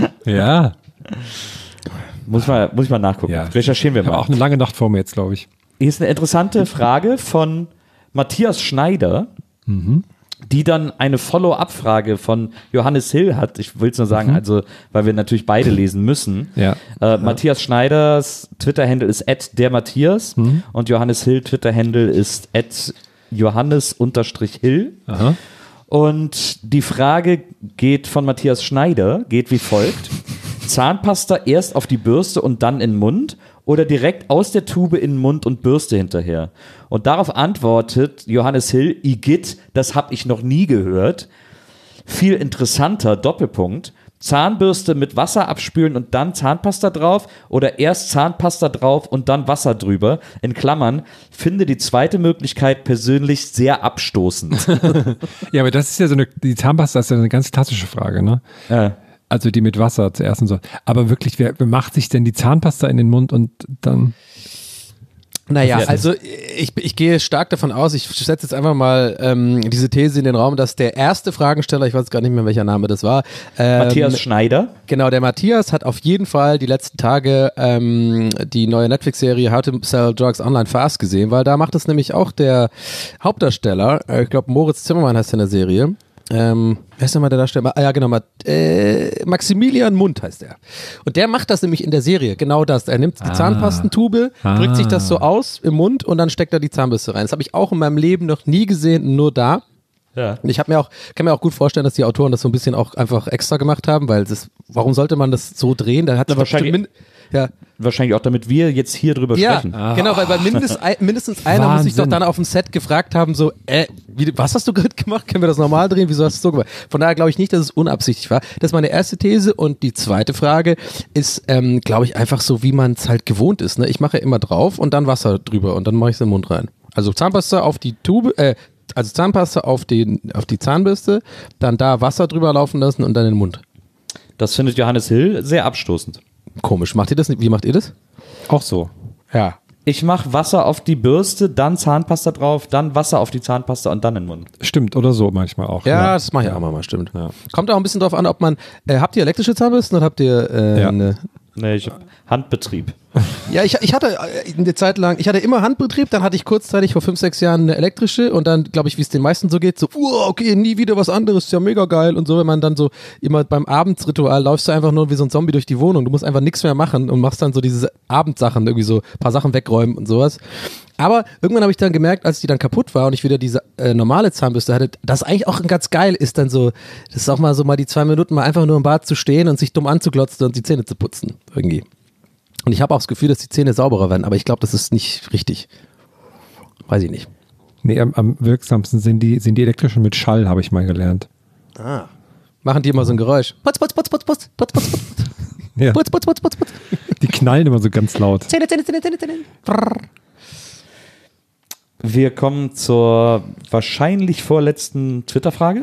Ja. Muss ich mal nachgucken. Ja. Recherchieren wir Ich habe mal. auch eine lange Nacht vor mir jetzt, glaube ich. hier ist eine interessante Frage von Matthias Schneider, die dann eine Follow-up-Frage von Johannes Hill hat. Ich will es nur sagen, also, weil wir natürlich beide lesen müssen. Ja. Matthias Schneiders Twitter-Handle ist @dermatthias und Johannes Hill Twitter-Handle ist @Johannes_Hill. Aha. Und die Frage geht von Matthias Schneider, geht wie folgt. Zahnpasta erst auf die Bürste und dann in den Mund oder direkt aus der Tube in den Mund und Bürste hinterher? Und darauf antwortet Johannes Hill, Igitt, das habe ich noch nie gehört. Viel interessanter, Doppelpunkt. Zahnbürste mit Wasser abspülen und dann Zahnpasta drauf oder erst Zahnpasta drauf und dann Wasser drüber. In Klammern, finde die zweite Möglichkeit persönlich sehr abstoßend. Ja, aber das ist ja die Zahnpasta ist ja eine ganz klassische Frage, ne? Also die mit Wasser zuerst und so. Aber wirklich, wer macht sich denn die Zahnpasta in den Mund und dann... Naja, also ich gehe stark davon aus, ich setze jetzt einfach mal diese These in den Raum, dass der erste Fragensteller, ich weiß gar nicht mehr, welcher Name das war. Matthias Schneider. Genau, der Matthias hat auf jeden Fall die letzten Tage die neue Netflix-Serie How to Sell Drugs Online Fast gesehen, weil da macht es nämlich auch der Hauptdarsteller, ich glaube Moritz Zimmermann heißt er in der Serie. Wer ist denn mal der Darsteller? Ja, genau, Maximilian Mund heißt er. Und der macht das nämlich in der Serie, genau das. Er nimmt die Zahnpastentube, drückt sich das so aus im Mund und dann steckt er die Zahnbürste rein. Das habe ich auch in meinem Leben noch nie gesehen, nur da. Ja. Und ich kann mir auch gut vorstellen, dass die Autoren das so ein bisschen auch einfach extra gemacht haben, weil warum sollte man das so drehen? Da hat Wahrscheinlich auch, damit wir jetzt hier drüber sprechen. Genau, weil mindestens einer muss sich doch dann auf dem Set gefragt haben, so, was hast du gerade gemacht? Können wir das normal drehen? Wieso hast du es so gemacht? Von daher glaube ich nicht, dass es unabsichtlich war. Das ist meine erste These und die zweite Frage ist, glaube ich, einfach so, wie man es halt gewohnt ist. Ne? Ich mache immer drauf und dann Wasser drüber und dann mache ich es in den Mund rein. Also Zahnpasta auf die Tube, also Zahnpasta auf die Zahnbürste, dann da Wasser drüber laufen lassen und dann in den Mund. Das findet Johannes Hill sehr abstoßend. Komisch. Macht ihr das nicht? Wie macht ihr das? Auch so. Ja. Ich mache Wasser auf die Bürste, dann Zahnpasta drauf, dann Wasser auf die Zahnpasta und dann in den Mund. Stimmt, oder so manchmal auch. Ja, das mache ich auch mal, stimmt. Ja. Kommt auch ein bisschen drauf an, ob man, habt ihr elektrische Zahnbürsten oder habt ihr eine... Nee, ich habe Handbetrieb. Ja, ich hatte eine Zeit lang, ich hatte immer Handbetrieb, dann hatte ich kurzzeitig vor 5, 6 Jahren eine elektrische und dann, glaube ich, wie es den meisten so geht, so, okay, nie wieder was anderes, ist ja mega geil und so, wenn man dann so immer beim Abendsritual läufst du einfach nur wie so ein Zombie durch die Wohnung, du musst einfach nichts mehr machen und machst dann so diese Abendsachen, irgendwie so ein paar Sachen wegräumen und sowas. Aber irgendwann habe ich dann gemerkt, als die dann kaputt war und ich wieder diese normale Zahnbürste hatte, dass eigentlich auch ganz geil ist dann so, das ist auch mal so mal die 2 Minuten mal einfach nur im Bad zu stehen und sich dumm anzuglotzen und die Zähne zu putzen, irgendwie. Und ich habe auch das Gefühl, dass die Zähne sauberer werden, aber ich glaube, das ist nicht richtig. Weiß ich nicht. Nee, am wirksamsten sind die elektrischen mit Schall, habe ich mal gelernt. Machen die immer so ein Geräusch. Putz, putz, putz, putz, putz, putz, putz, putz. Ja. Putz, putz, putz, putz, putz. Die knallen immer so ganz laut. Zähne, Zähne, Zähne, Zähne, Zähne. Wir kommen zur wahrscheinlich vorletzten Twitter-Frage.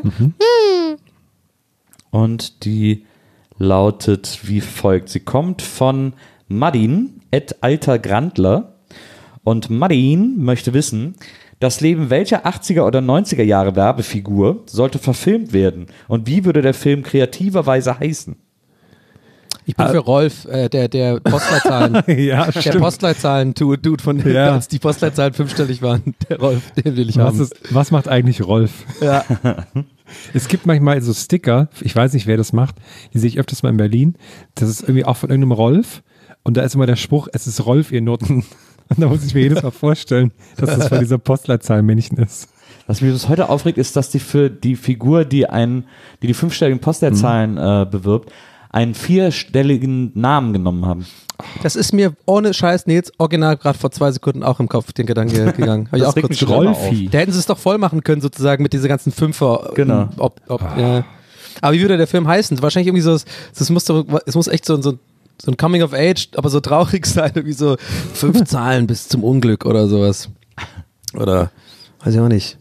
Und die lautet wie folgt. Sie kommt von Madin, @altergrandler. Und Madin möchte wissen, das Leben welcher 80er oder 90er Jahre Werbefigur sollte verfilmt werden? Und wie würde der Film kreativerweise heißen? Ich bin für Rolf, der Postleitzahlen, Ja, der Postleitzahlen-Dude von Ja. als die Postleitzahlen 5-stellig waren. Der Rolf, den will ich haben. Was macht eigentlich Rolf? Ja. Es gibt manchmal so Sticker, ich weiß nicht, wer das macht, die sehe ich öfters mal in Berlin. Das ist irgendwie auch von irgendeinem Rolf. Und da ist immer der Spruch, es ist Rolf, ihr Noten. Und da muss ich mir jedes Mal vorstellen, dass das von dieser Postleitzahlenmännchen ist. Was mich bis heute aufregt, ist, dass die für die Figur, die die 5-stelligen Postleitzahlen bewirbt, einen 4-stelligen Namen genommen haben. Das ist mir ohne Scheiß, Nils, original gerade vor 2 Sekunden auch im Kopf den Gedanke gegangen. Hab ich Das auch regt kurz mich schon immer Rolfi. Da hätten sie es doch voll machen können, sozusagen, mit dieser ganzen Fünfer. Genau. Ja. Aber wie würde der Film heißen? Wahrscheinlich irgendwie so, es muss echt so ein Coming of Age, aber so traurig sein, irgendwie so 5 Zahlen bis zum Unglück oder sowas. Oder, weiß ich auch nicht.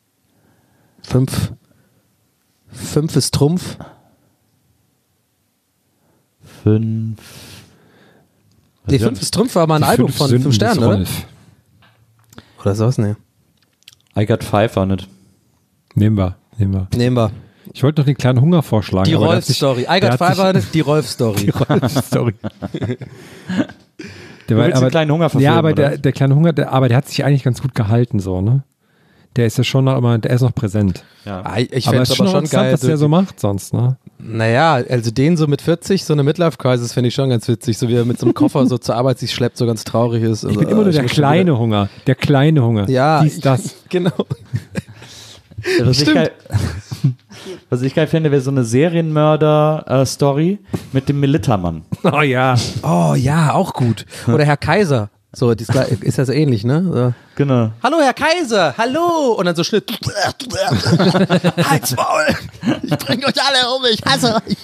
5 ist Trumpf. 5. Nee, 5 ist Trumpf war mal ein Die Album 5 von Sünden 5 Sternen, des oder? Rolf. Oder sowas, ne? I got 5 on it. Nehmen wir. Nehmen wir. Ich wollte noch den kleinen Hunger vorschlagen. Die aber der hat sich- Rolf-Story. I der got hat 5 sich- on it, die Rolf-Story. Die Rolf-Story. Du willst den kleinen Hunger verfilmen, Ja, aber oder? der kleine Hunger, der hat sich eigentlich ganz gut gehalten, so, ne? Der ist ja schon noch immer, der ist noch präsent. Ja. Ich Aber fände es es ist schon aber schon interessant, geil. was der so macht sonst, ne? Naja, also den so mit 40, so eine Midlife-Crisis finde ich schon ganz witzig, so wie er mit so einem Koffer so zur Arbeit sich schleppt, so ganz traurig ist. Ich bin immer nur der kleine Hunger. Der kleine Hunger. Ja, Dies, das. Genau. Was ich geil finde, wäre so eine Serienmörder-Story mit dem Militermann. Oh ja. Oh ja, auch gut. Oder Herr Kaiser. So, ist ja so ähnlich, ne? So. Genau. Hallo, Herr Kaiser, hallo! Und dann so Schnitt. Halt's Maul! Ich bring euch alle um, ich hasse euch!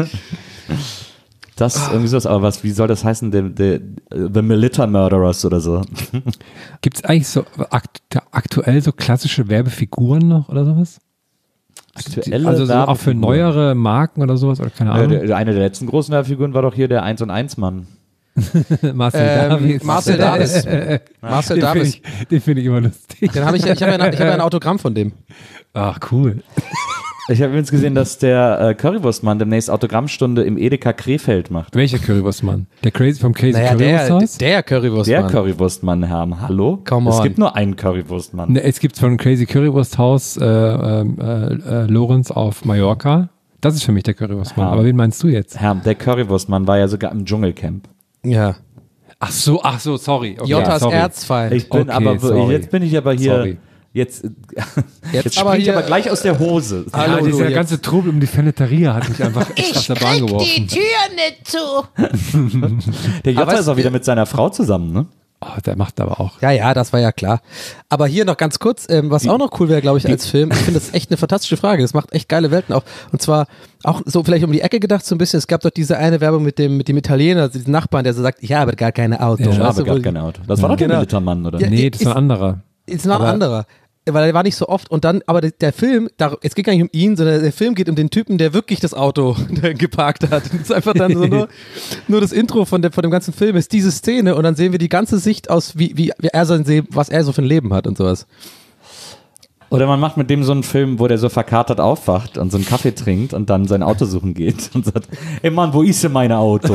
Das ist irgendwie so, aber wie soll das heißen? The Militer Murderers oder so. Gibt es eigentlich so aktuell so klassische Werbefiguren noch oder sowas? Aktuelle Also so auch für Werbefiguren. neuere Marken oder sowas? Oder keine Ahnung. Eine der letzten großen Werbefiguren war doch hier der 1&1-Mann. Marcel Davis. Marcel Davis. Marcel Davis. Den finde ich immer lustig. Den habe ich ja ein Autogramm von dem. Ach, cool. Ich habe übrigens gesehen, dass der Currywurstmann demnächst Autogrammstunde im Edeka Krefeld macht. Welcher Currywurstmann? Der Crazy vom Crazy Naja, Currywursthaus? der Currywurst. Der Currywurstmann, Herr, hallo? Come Es on. gibt nur einen Currywurstmann. Ne, es gibt von Crazy Currywursthaus Lorenz auf Mallorca. Das ist für mich der Currywurstmann. Ja. Aber wen meinst du jetzt? Herr, der Currywurstmann war ja sogar im Dschungelcamp. Ja. Ach so, sorry. Okay, Jotas sorry. Erzfeind. Ich bin Okay, sorry. jetzt bin ich aber hier, Sorry. jetzt Jetzt springe ich hier- aber gleich aus der Hose. Hallo, Ja, du dieser jetzt. ganze Trubel um die Feneteria hat mich einfach aus der Bahn geworfen. Tür nicht zu. Der Jota Aber ist auch wieder mit seiner Frau zusammen, ne? Oh, der macht aber auch. Ja, das war ja klar. Aber hier noch ganz kurz, was auch noch cool wäre, glaube ich, als Film. Ich finde das echt eine fantastische Frage. Das macht echt geile Welten auf. Und zwar auch so vielleicht um die Ecke gedacht so ein bisschen. Es gab doch diese eine Werbung mit dem Italiener, also diesen Nachbarn, der so sagt, ich habe gar keine Auto. Ja, Ich Weißt habe du, gar wo- kein Auto. Das war doch der Genau. Militermann, oder? Ja, Nee, das ist ein anderer. Ist noch ein Aber- anderer. Weil er war nicht so oft und dann, aber der Film, es geht gar nicht um ihn, sondern der Film geht um den Typen, der wirklich das Auto geparkt hat. Das ist einfach dann so nur das Intro von dem ganzen Film ist diese Szene und dann sehen wir die ganze Sicht aus, wie er was er so für ein Leben hat und sowas. Oder man macht mit dem so einen Film, wo der so verkatert aufwacht und so einen Kaffee trinkt und dann sein Auto suchen geht und sagt, ey Mann, wo ist denn mein Auto?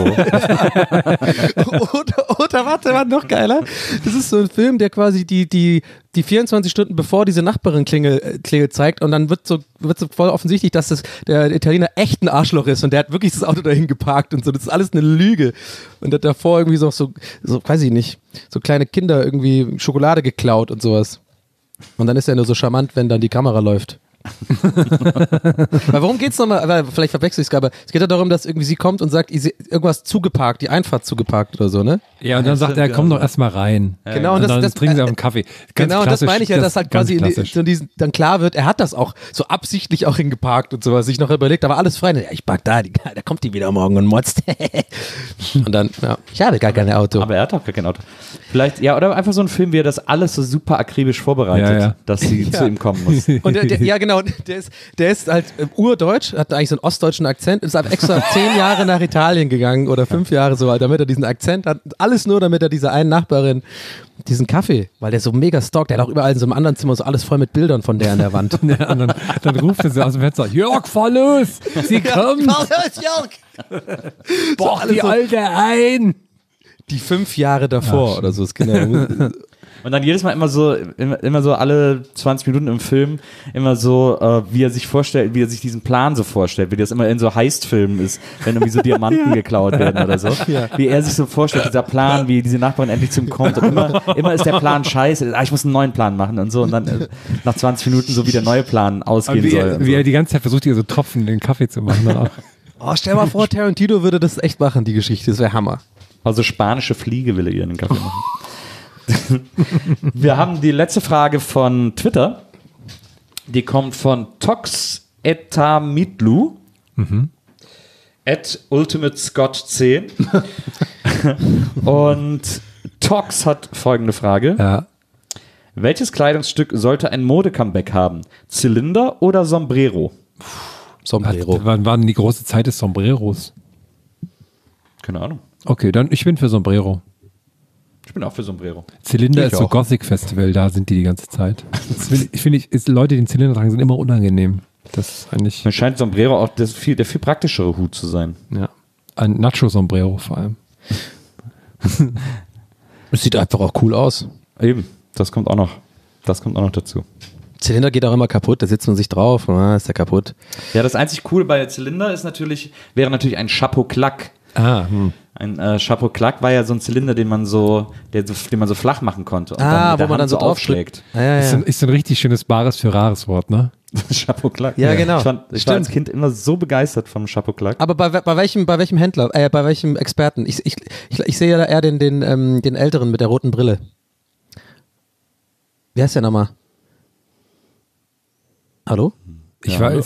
Oder warte, noch geiler. Das ist so ein Film, der quasi die 24 Stunden bevor diese Nachbarin klingelt zeigt und dann wird so voll offensichtlich, dass der Italiener echt ein Arschloch ist und der hat wirklich das Auto dahin geparkt und so. Das ist alles eine Lüge. Und hat davor irgendwie so weiß ich nicht, so kleine Kinder irgendwie Schokolade geklaut und sowas. Und dann ist er nur so charmant, wenn dann die Kamera läuft. Weil worum geht's nochmal? Vielleicht verwechsel ich es gerade. Es geht ja darum, dass irgendwie sie kommt und sagt, irgendwas zugeparkt, die Einfahrt zugeparkt oder so, ne? Ja, und dann sagt er, komm doch erstmal rein. Genau, Und und dann trinken sie auf einen Kaffee. Ganz Genau, und das klassisch, meine ich ja, dass halt ganz quasi klassisch. dann klar wird, er hat das auch so absichtlich auch hingeparkt und sowas, sich noch überlegt, da war alles frei. Ja, ich park da kommt die wieder morgen und motzt. Und dann, ja, ich habe gar kein Auto. Aber er hat doch gar kein Auto. Vielleicht, ja, oder einfach so ein Film, wie er das alles so super akribisch vorbereitet, Ja. dass sie zu ihm kommen muss. Und ja genau, der ist halt urdeutsch, hat eigentlich so einen ostdeutschen Akzent, ist aber extra 10 Jahre nach Italien gegangen oder 5 Jahre so, damit er diesen Akzent hat. Alles nur, damit er dieser einen Nachbarin diesen Kaffee, weil der so mega stalkt, der hat auch überall in so einem anderen Zimmer so alles voll mit Bildern von der an der Wand. Ja, und dann ruft er sie aus dem Fenster, Jörg, fahr los, sie kommt, boah, die Alte ein. Die 5 Jahre davor oder so. Ist genau. Und dann jedes Mal immer so alle 20 Minuten im Film immer so, wie er sich vorstellt, wie er sich diesen Plan so vorstellt, wie das immer in so Heist-Filmen ist, wenn irgendwie so Diamanten geklaut werden oder so. Ja. Wie er sich so vorstellt, dieser Plan, wie diese Nachbarin endlich zu ihm kommt. Und immer ist der Plan scheiße, ich muss einen neuen Plan machen und so. Und dann nach 20 Minuten so wie der neue Plan ausgehen soll. Wie er die ganze Zeit versucht, ihr so Tropfen in den Kaffee zu machen. Dann auch. Oh, stell mal vor, Tarantino würde das echt machen, die Geschichte. Das wäre Hammer. Also spanische Fliege will er ihr in den Kaffee machen. Wir haben die letzte Frage von Twitter. Die kommt von Tox Etamitlu at Ultimate Scott C. Und Tox hat folgende Frage. Ja. Welches Kleidungsstück sollte ein Mode-Comeback haben? Zylinder oder Sombrero? Sombrero. Wann war denn die große Zeit des Sombreros? Keine Ahnung. Okay, dann ich bin für Sombrero. Ich bin auch für Sombrero. Zylinder Ich ist so auch. Gothic Festival, da sind die ganze Zeit. Das finde ich, Leute, die einen Zylinder tragen, sind immer unangenehm. Das ist eigentlich, Mir scheint Sombrero auch der viel praktischere Hut zu sein. ja, ein Nacho-Sombrero vor allem. Es sieht einfach auch cool aus. Eben, das kommt auch noch dazu. Zylinder geht auch immer kaputt, da sitzt man sich drauf, ist der kaputt. Ja, das einzig Coole bei Zylinder wäre natürlich ein Chapeau-Claque. Ein Chapeau-Claque war ja so ein Zylinder, den man so flach machen konnte. Und dann mit der wo man Hand dann so aufschlägt. Ist ein richtig schönes Bares für Rares Wort, ne? Chapeau-Claque. Ja, genau. Ich war als Kind immer so begeistert vom Chapeau-Claque. Aber bei welchem Händler, bei welchem Experten? Ich sehe ja da eher den Älteren mit der roten Brille. Wie heißt der nochmal? Hallo? Ich weiß.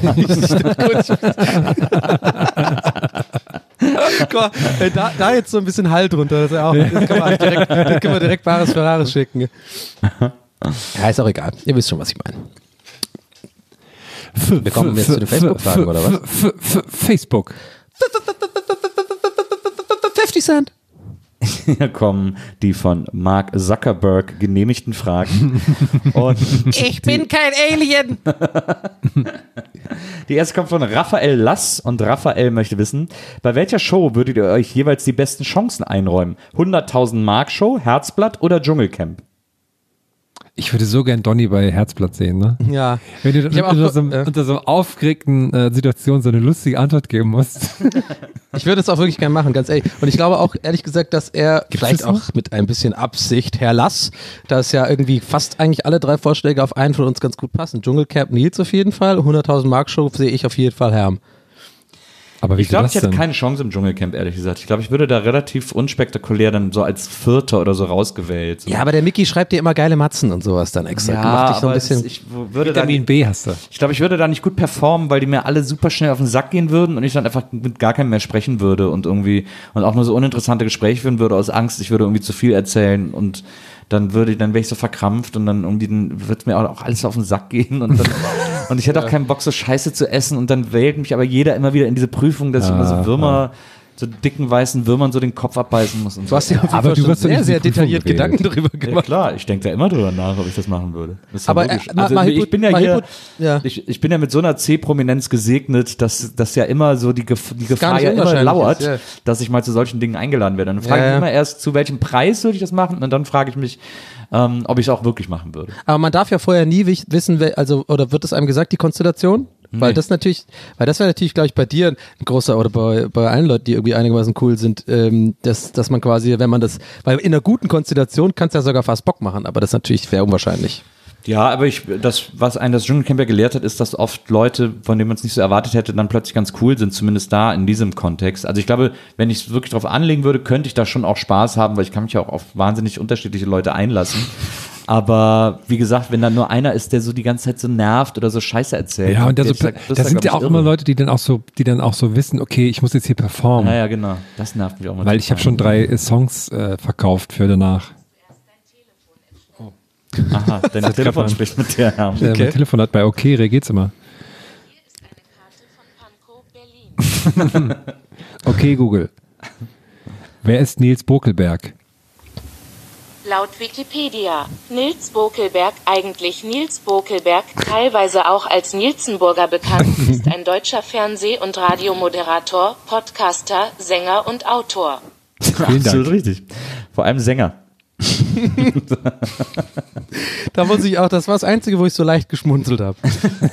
Guck mal, da jetzt so ein bisschen Halt drunter. Das können wir direkt Bares Ferraris schicken. Ja, ist auch egal. Ihr wisst schon, was ich meine. Wir kommen jetzt zu den Facebook-Fragen, oder was? Facebook. 50 Cent. Hier kommen die von Mark Zuckerberg genehmigten Fragen. Und Ich bin kein Alien. die erste kommt von Raphael Lass und Raphael möchte wissen, bei welcher Show würdet ihr euch jeweils die besten Chancen einräumen? 100.000 Mark Show, Herzblatt oder Dschungelcamp? Ich würde so gern Donny bei Herzblatt sehen, ne? Ja. Wenn du Ich hab auch- unter so aufgeregten Situationen so eine lustige Antwort geben musst. Ich würde es auch wirklich gerne machen, ganz ehrlich. Und ich glaube auch, ehrlich gesagt, dass er vielleicht es noch? auch mit ein bisschen Absicht, Herr Lass, dass ja irgendwie fast eigentlich alle 3 Vorschläge auf einen von uns ganz gut passen. Dschungelcamp Nils auf jeden Fall, 100.000 Mark Show sehe ich auf jeden Fall Herm. Aber wie Ich glaube, ich hätte denn? keine Chance im Dschungelcamp, ehrlich gesagt. Ich glaube, ich würde da relativ unspektakulär dann so als Vierter oder so rausgewählt. So. Ja, aber der Mickey schreibt dir immer geile Matzen und sowas dann extra. Macht dich so ein aber bisschen. ich würde da Vitamin B hast du. Ich glaube, ich würde da nicht gut performen, weil die mir alle super schnell auf den Sack gehen würden und ich dann einfach mit gar keinem mehr sprechen würde und auch nur so uninteressante Gespräche führen würde aus Angst, ich würde irgendwie zu viel erzählen und dann wäre ich so verkrampft und dann würde mir auch alles auf den Sack gehen und ich hätte auch keinen Bock, so Scheiße zu essen und dann wählt mich aber jeder immer wieder in diese Prüfung, dass ich immer so Würmer, so dicken weißen Würmern so den Kopf abbeißen muss. Und Du hast so. dir auf jeden Aber Fall du schon wirst doch sehr, nicht sehr die Prüfung detailliert gewählt. Gedanken darüber Ja, gemacht. klar, ich denke da immer drüber nach, ob ich das machen würde. Das ist ja Aber, logisch. ich bin ja hier, Ich bin ja mit so einer C-Prominenz gesegnet, dass ja immer so die Gefahr nicht ja immer unwahrscheinlich lauert, ist, ja. dass ich mal zu solchen Dingen eingeladen werde. Dann frage Ja, ich ja. immer erst, zu welchem Preis würde ich das machen und dann frage ich mich, ob ich es auch wirklich machen würde. Aber man darf ja vorher nie wissen, oder wird es einem gesagt, die Konstellation? Weil das wäre natürlich, glaube ich, bei dir ein großer, oder bei allen Leuten, die irgendwie einigermaßen cool sind, dass man quasi, wenn man das, weil in einer guten Konstellation kann es ja sogar fast Bock machen, aber das natürlich wäre unwahrscheinlich. Ja, aber was einen das Dschungelcamp ja gelehrt hat, ist, dass oft Leute, von denen man es nicht so erwartet hätte, dann plötzlich ganz cool sind, zumindest da in diesem Kontext. Also ich glaube, wenn ich es wirklich drauf anlegen würde, könnte ich da schon auch Spaß haben, weil ich kann mich ja auch auf wahnsinnig unterschiedliche Leute einlassen. Aber wie gesagt, wenn da nur einer ist, der so die ganze Zeit so nervt oder so Scheiße erzählt. Ja, und da das sind ja auch immer Leute, die dann auch so wissen, okay, ich muss jetzt hier performen. Ja, genau. Das nervt mich auch mal. Weil ich habe schon 3 Songs verkauft für danach. Aha, dein Telefon spricht mit dir. Ja. Mein Telefon hat bei OK reagiert's immer. Hier ist eine Karte von Pankow Berlin. Okay, Google. Wer ist Nils Bokelberg? Laut Wikipedia, Nils Bokelberg, eigentlich Nils Bokelberg, teilweise auch als Nilsenburger bekannt, ist ein deutscher Fernseh- und Radiomoderator, Podcaster, Sänger und Autor. Vielen Absolut Dank. richtig. Vor allem Sänger. Da muss ich auch, das war das Einzige, wo ich so leicht geschmunzelt habe.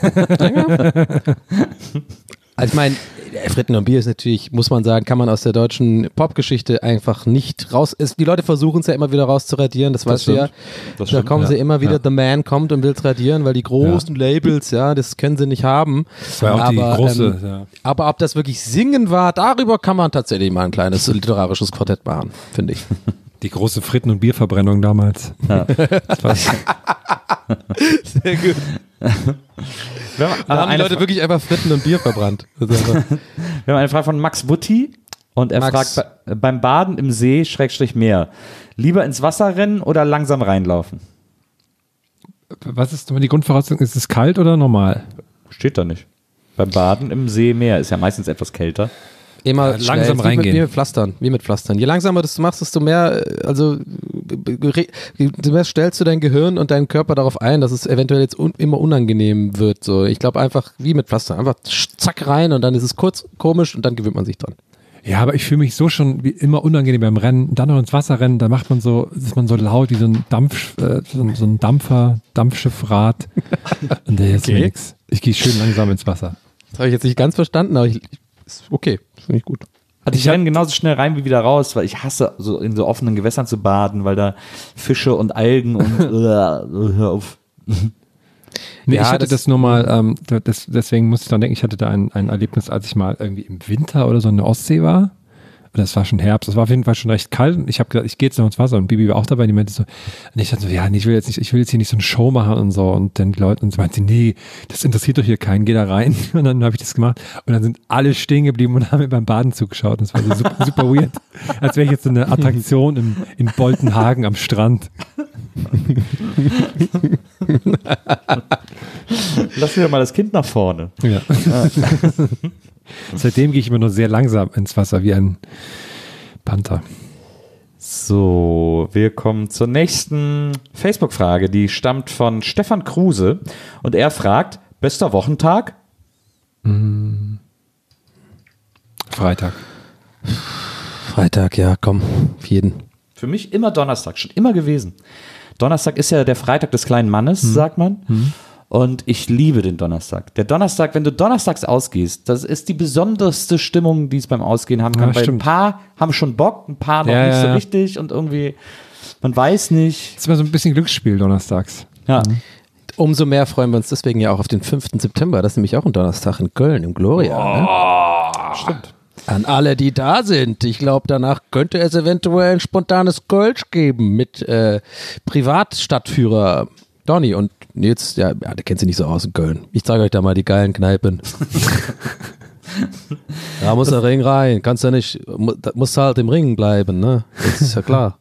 Also ich meine, Fritten und Bier ist natürlich, muss man sagen, kann man aus der deutschen Popgeschichte einfach nicht raus. Die Leute versuchen es ja immer wieder rauszuradieren, das weißt du ja. Das Da stimmt, kommen ja. sie immer wieder, The Man kommt und will es radieren, weil die großen Labels, das können sie nicht haben. Das war auch die große. Ja. Aber ob das wirklich Singen war, darüber kann man tatsächlich mal ein kleines literarisches Quartett machen, finde ich. Die große Fritten- und Bierverbrennung damals. Ja. Das war, Sehr gut. Da haben die Leute wirklich einfach Fritten und Bier verbrannt. Das ist einfach- Wir haben eine Frage von Max Wutti und er Max. fragt, beim Baden im See / Meer, lieber ins Wasser rennen oder langsam reinlaufen? was ist die Grundvoraussetzung? Ist es kalt oder normal? Steht da nicht. Beim Baden im See, Meer ist ja meistens etwas kälter. Immer langsam schnell, reingehen. Wie mit Pflastern. Je langsamer das du machst, desto mehr, du mehr stellst du dein Gehirn und deinen Körper darauf ein, dass es eventuell jetzt immer unangenehm wird. So, ich glaube einfach, wie mit Pflastern. Einfach zack rein und dann ist es kurz komisch und dann gewöhnt man sich dran. Ja, aber ich fühle mich so schon wie immer unangenehm beim Rennen. Dann noch ins Wasser rennen, da ist man so laut wie so ein so ein Dampfschiffrad. Und der ist nix. Ich gehe schön langsam ins Wasser. Das habe ich jetzt nicht ganz verstanden, aber ist okay. Finde ich gut. Also ich renne genauso schnell rein wie wieder raus, weil ich hasse, so in so offenen Gewässern zu baden, weil da Fische und Algen und hör auf. Nee, Ja, ich hatte das- das nur mal, deswegen musste ich dann denken, ich hatte da ein Erlebnis, als ich mal irgendwie im Winter oder so in der Ostsee war. Oder es war schon Herbst, es war auf jeden Fall schon recht kalt. Und ich habe gesagt, ich gehe jetzt noch ins Wasser und Bibi war auch dabei. Die meinte so, und ich dachte so, ja, nee, ich will jetzt hier nicht so eine Show machen und so. Und dann die Leute, und sie meinte, nee, das interessiert doch hier keinen, geh da rein. Und dann habe ich das gemacht. Und dann sind alle stehen geblieben und haben mir beim Baden zugeschaut. Und das war so super, super weird. Als wäre ich jetzt so eine Attraktion in Boltenhagen am Strand. Lass mir mal das Kind nach vorne. Ja. Seitdem gehe ich immer nur sehr langsam ins Wasser, wie ein Panther. So, wir kommen zur nächsten Facebook-Frage. Die stammt von Stefan Kruse und er fragt, bester Wochentag? Freitag. Freitag, ja, komm, auf jeden. Für mich immer Donnerstag, schon immer gewesen. Donnerstag ist ja der Freitag des kleinen Mannes, sagt man. Und ich liebe den Donnerstag. Der Donnerstag, wenn du donnerstags ausgehst, das ist die besonderste Stimmung, die es beim Ausgehen haben kann. Ja, Weil stimmt. ein paar haben schon Bock, ein paar noch Ja, nicht so ja. richtig und irgendwie, man weiß nicht. Das ist immer so ein bisschen Glücksspiel donnerstags. Ja. Umso mehr freuen wir uns deswegen ja auch auf den 5. September. Das ist nämlich auch ein Donnerstag in Köln, im Gloria. Ne? Stimmt. An alle, die da sind. Ich glaube, danach könnte es eventuell ein spontanes Kölsch geben mit Privatstadtführer Donny und Nils. Ja, der kennt sich nicht so aus in Köln. Ich zeige euch da mal die geilen Kneipen. Da muss der Ring rein. Kannst ja nicht, musst halt im Ring bleiben, ne? Das ist ja klar.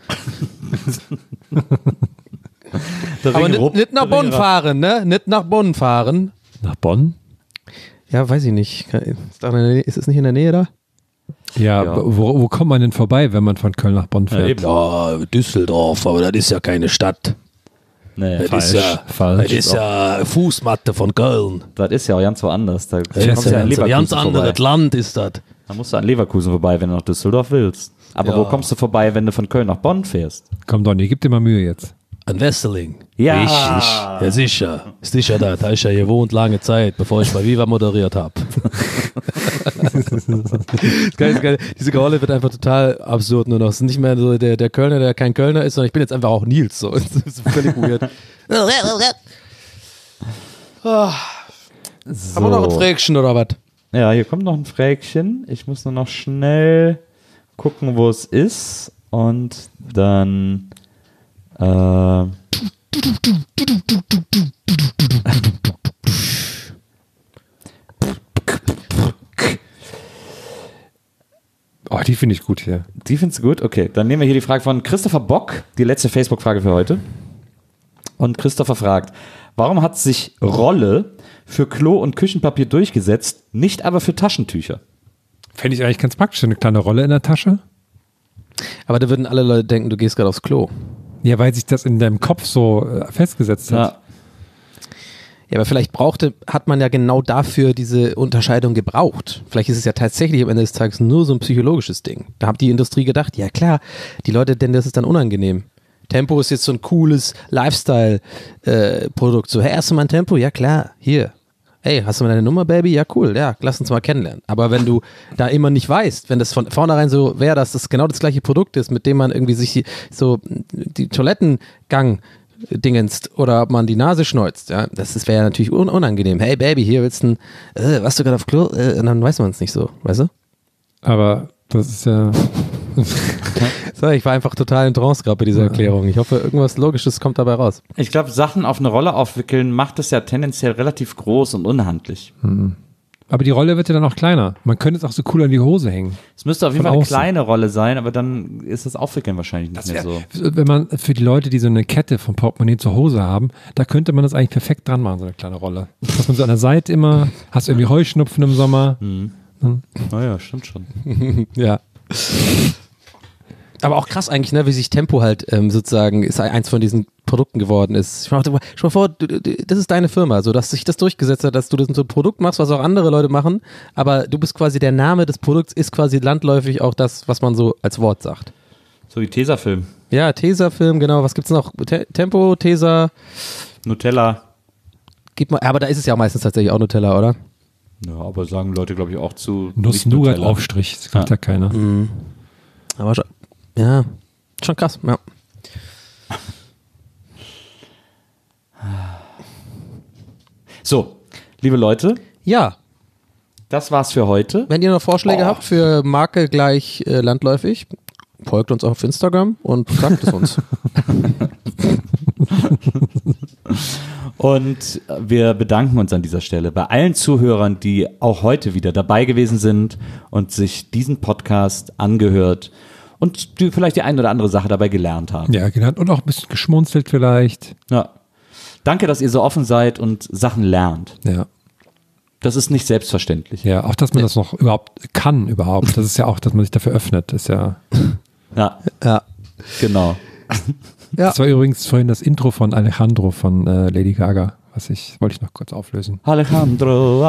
Aber nicht nach Bonn fahren, ne? Nicht nach Bonn fahren. Nach Bonn? Ja, weiß ich nicht. Ist es nicht in der Nähe da? Ja, Ja. Wo kommt man denn vorbei, wenn man von Köln nach Bonn fährt? eben. Ja, Düsseldorf, aber das ist ja keine Stadt. Nee, Das falsch. ist ja Fußmatte von Köln. das ist ja auch ganz woanders. Da Das ist kommst du ja an ein Leverkusen ganz vorbei. anderes Land ist das. Da musst du an Leverkusen vorbei, wenn du nach Düsseldorf willst. Aber Ja. wo kommst du vorbei, wenn du von Köln nach Bonn fährst? Komm, Donny, gib dir mal Mühe jetzt. An Wesseling. Ja. Richtig. Ja, sicher. Sicher da. Da ist ja gewohnt lange Zeit, bevor ich bei Viva moderiert habe. Geil. Diese Rolle wird einfach total absurd nur noch. Es ist nicht mehr so der Kölner, der kein Kölner ist, sondern ich bin jetzt einfach auch Nils. So. Das ist völlig weird. So. Haben wir noch ein Frägchen oder was? Ja, hier kommt noch ein Frägchen. Ich muss nur noch schnell gucken, wo es ist. Und dann Oh, die finde ich gut hier. die findest du gut? Okay, dann nehmen wir hier die Frage von Christopher Bock, die letzte Facebook-Frage für heute. Und Christopher fragt, warum hat sich Rolle für Klo- und Küchenpapier durchgesetzt, nicht aber für Taschentücher? Fände ich eigentlich ganz praktisch, so eine kleine Rolle in der Tasche. Aber da würden alle Leute denken, du gehst gerade aufs Klo. Ja, weil sich das in deinem Kopf so festgesetzt hat. Ja, aber vielleicht hat man ja genau dafür diese Unterscheidung gebraucht. Vielleicht ist es ja tatsächlich am Ende des Tages nur so ein psychologisches Ding. Da hat die Industrie gedacht, ja klar, die Leute, denn das ist dann unangenehm. Tempo ist jetzt so ein cooles Lifestyle-Produkt. So, hey, hast du mal ein Tempo? Ja klar, hier. Hey, hast du mal deine Nummer, Baby? Ja, cool, ja, lass uns mal kennenlernen. Aber wenn du da immer nicht weißt, wenn das von vornherein so wäre, dass das genau das gleiche Produkt ist, mit dem man irgendwie sich so die Toilettengang dingenst oder ob man die Nase schneuzt, ja, das wäre ja natürlich unangenehm. Hey Baby, hier willst du warst du gerade auf Klo? Und dann weiß man es nicht so, weißt du? Aber das ist ja... So, ich war einfach total in Trance gerade bei dieser Erklärung. Ich hoffe, irgendwas Logisches kommt dabei raus. Ich glaube, Sachen auf eine Rolle aufwickeln macht es ja tendenziell relativ groß und unhandlich. Aber die Rolle wird ja dann auch kleiner. Man könnte es auch so cool an die Hose hängen. Es müsste auf jeden Von Fall eine außen. kleine Rolle sein, aber dann ist das Aufwickeln wahrscheinlich nicht mehr so. Wenn man für die Leute, die so eine Kette vom Portemonnaie zur Hose haben, da könnte man das eigentlich perfekt dran machen, so eine kleine Rolle. Dass man so an der Seite immer, hast du irgendwie Heuschnupfen im Sommer. Naja, stimmt schon. Ja. Aber auch krass eigentlich, ne, wie sich Tempo halt sozusagen, ist eins von diesen Produkten geworden ist. Stell mal vor, das ist deine Firma, so dass sich das durchgesetzt hat, dass du das so ein Produkt machst, was auch andere Leute machen, aber du bist quasi, der Name des Produkts ist quasi landläufig auch das, was man so als Wort sagt. So wie Tesafilm. Ja, Tesafilm, genau. Was gibt's noch? Tempo, Tesa, Nutella. Aber da ist es ja auch meistens tatsächlich auch Nutella, oder? Ja, aber sagen Leute, glaube ich, auch zu Nuss-Nougat-Aufstrich, das kriegt ja keiner. Mhm. Aber schon, ja, schon krass, ja. So, liebe Leute. Ja. Das war's für heute. Wenn ihr noch Vorschläge habt für Marke gleich landläufig, folgt uns auf Instagram und sagt es uns. Und wir bedanken uns an dieser Stelle bei allen Zuhörern, die auch heute wieder dabei gewesen sind und sich diesen Podcast angehört und die vielleicht die eine oder andere Sache dabei gelernt haben. Ja, gelernt und auch ein bisschen geschmunzelt vielleicht. Ja. Danke, dass ihr so offen seid und Sachen lernt. Ja. Das ist nicht selbstverständlich. Ja, auch dass man das noch überhaupt kann überhaupt. Das ist ja auch, dass man sich dafür öffnet. Das ist ja. Ja, genau. Ja. Das war übrigens vorhin das Intro von Alejandro von Lady Gaga. Wollte ich noch kurz auflösen. Alejandro.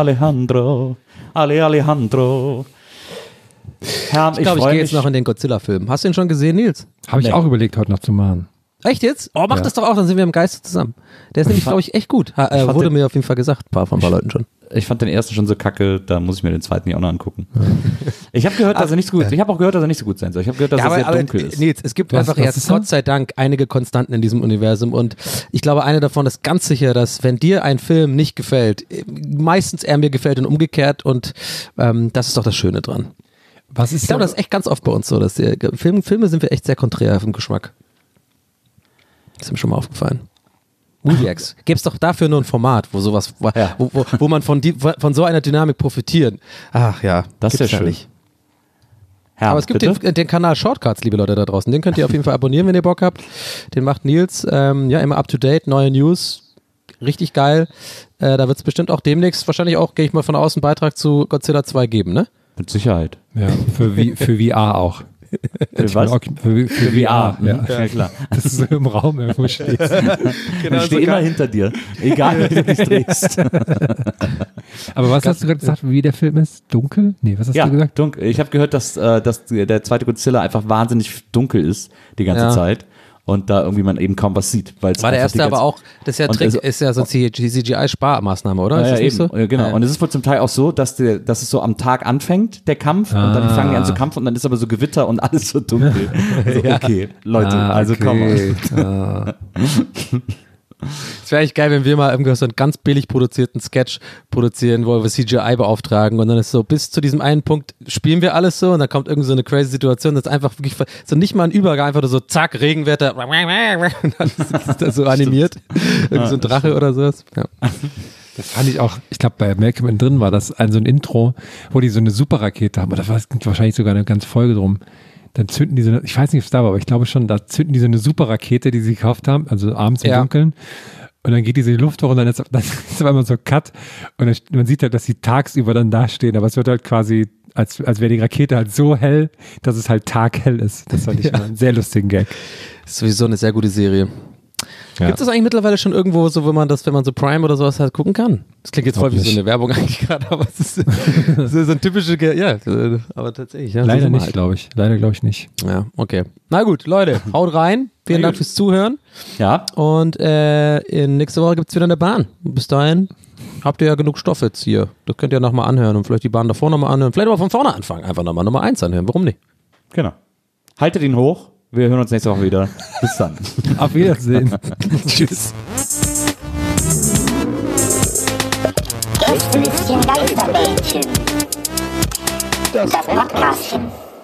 Herr, Ich glaube, ich gehe jetzt noch in den Godzilla-Film. Hast du ihn schon gesehen, Nils? Habe ich auch überlegt, heute noch zu machen. Echt jetzt? Oh, mach Ja. das doch auch, dann sind wir im Geiste zusammen. Der ist nämlich, glaube ich, echt gut. Wurde mir auf jeden Fall gesagt, von ein paar Leuten schon. Ich fand den ersten schon so kacke, da muss ich mir den zweiten ja auch noch angucken. Ich habe gehört, dass er nicht so gut. Ich habe auch gehört, dass er nicht so gut sein soll. Ich habe gehört, dass er sehr dunkel ist. Nils, es gibt Was einfach ist jetzt das? Gott sei Dank einige Konstanten in diesem Universum und ich glaube, eine davon ist ganz sicher, dass wenn dir ein Film nicht gefällt, meistens er mir gefällt und umgekehrt und das ist doch das Schöne dran. Was ist Ich glaube, das ist echt ganz oft bei uns so, dass Filme sind wir echt sehr konträr im Geschmack. Das ist mir schon mal aufgefallen. Moviex. Gäbe es doch dafür nur ein Format, wo sowas, wo man von so einer Dynamik profitieren. Ach ja, Das ist gibt's ja da schön. nicht. Herr, Aber es gibt den Kanal Shortcuts, liebe Leute da draußen. Den könnt ihr auf jeden Fall abonnieren, wenn ihr Bock habt. Den macht Nils, immer up to date, neue News. Richtig geil. Da wird es bestimmt auch demnächst, wahrscheinlich auch, gehe ich mal von außen, Beitrag zu Godzilla 2 geben, ne? Mit Sicherheit. Ja, für VR auch. Für was? Für VR. Ja. Ja, klar. Das ist so im Raum irgendwo steht. Ich stehe immer hinter dir. Egal, wie du dich drehst. Aber was hast du gerade gesagt, wie der Film ist? Dunkel? Nee, was hast Ja, du gesagt? dunkel. Ich habe gehört, dass der zweite Godzilla einfach wahnsinnig dunkel ist die ganze Ja. Zeit. Und da irgendwie man eben kaum was sieht. Weil es War der einfach die erste aber ganze- auch, das ist ja Und Trick, also- ist ja so eine CGI-Sparmaßnahme, oder? Ist Ja, das ja, nicht eben. so? Ja, genau. Ja. Und es ist wohl zum Teil auch so, dass es so am Tag anfängt, der Kampf, und dann fangen die an zu kämpfen und dann ist aber so Gewitter und alles so dunkel. Also, okay, Leute, also komm mal. Es wäre eigentlich geil, wenn wir mal irgendwie so einen ganz billig produzierten Sketch produzieren, wo wir CGI beauftragen und dann ist so, bis zu diesem einen Punkt spielen wir alles so und dann kommt irgendwie so eine crazy Situation, das ist einfach wirklich so nicht mal ein Übergang, einfach nur so zack, Regenwetter und dann ist das so animiert. Irgendwie so ein Drache oder sowas. Ja. Das fand ich auch, ich glaube bei Malcolm drin war das so ein Intro, wo die so eine Superrakete haben, oder das gibt wahrscheinlich sogar eine ganze Folge drum. Dann zünden die so eine, ich weiß nicht, ob es da war, aber ich glaube schon, da zünden die so eine Superrakete, die sie gekauft haben, also abends im Ja. Dunkeln. Und dann geht diese in die Luft hoch und dann ist auf einmal so Cut. Und dann, man sieht halt, dass sie tagsüber dann dastehen, aber es wird halt quasi, als wäre die Rakete halt so hell, dass es halt taghell ist. Das fand ich mal einen sehr lustigen Gag. Ist sowieso eine sehr gute Serie. Ja. Gibt es das eigentlich mittlerweile schon irgendwo so, wenn man so Prime oder sowas halt gucken kann? Das klingt jetzt voll wie so eine Werbung eigentlich gerade, aber es ist so ein typische, ja, aber tatsächlich. Ja, Leider so nicht, halt. glaube ich. Leider glaube ich nicht. Ja, okay. Na gut, Leute, haut rein. Vielen Dank fürs Zuhören. Ja, Und nächste Woche gibt's wieder eine Bahn. Bis dahin habt ihr ja genug Stoff jetzt hier. Das könnt ihr nochmal anhören und vielleicht die Bahn davor nochmal anhören. Vielleicht aber von vorne anfangen. Einfach nochmal Nummer 1 anhören. Warum nicht? genau. Haltet ihn hoch. Wir hören uns nächste Woche wieder. Bis dann. Auf Wiedersehen. Tschüss. Gästelistchen Geisterbällchen. Das Podcastchen.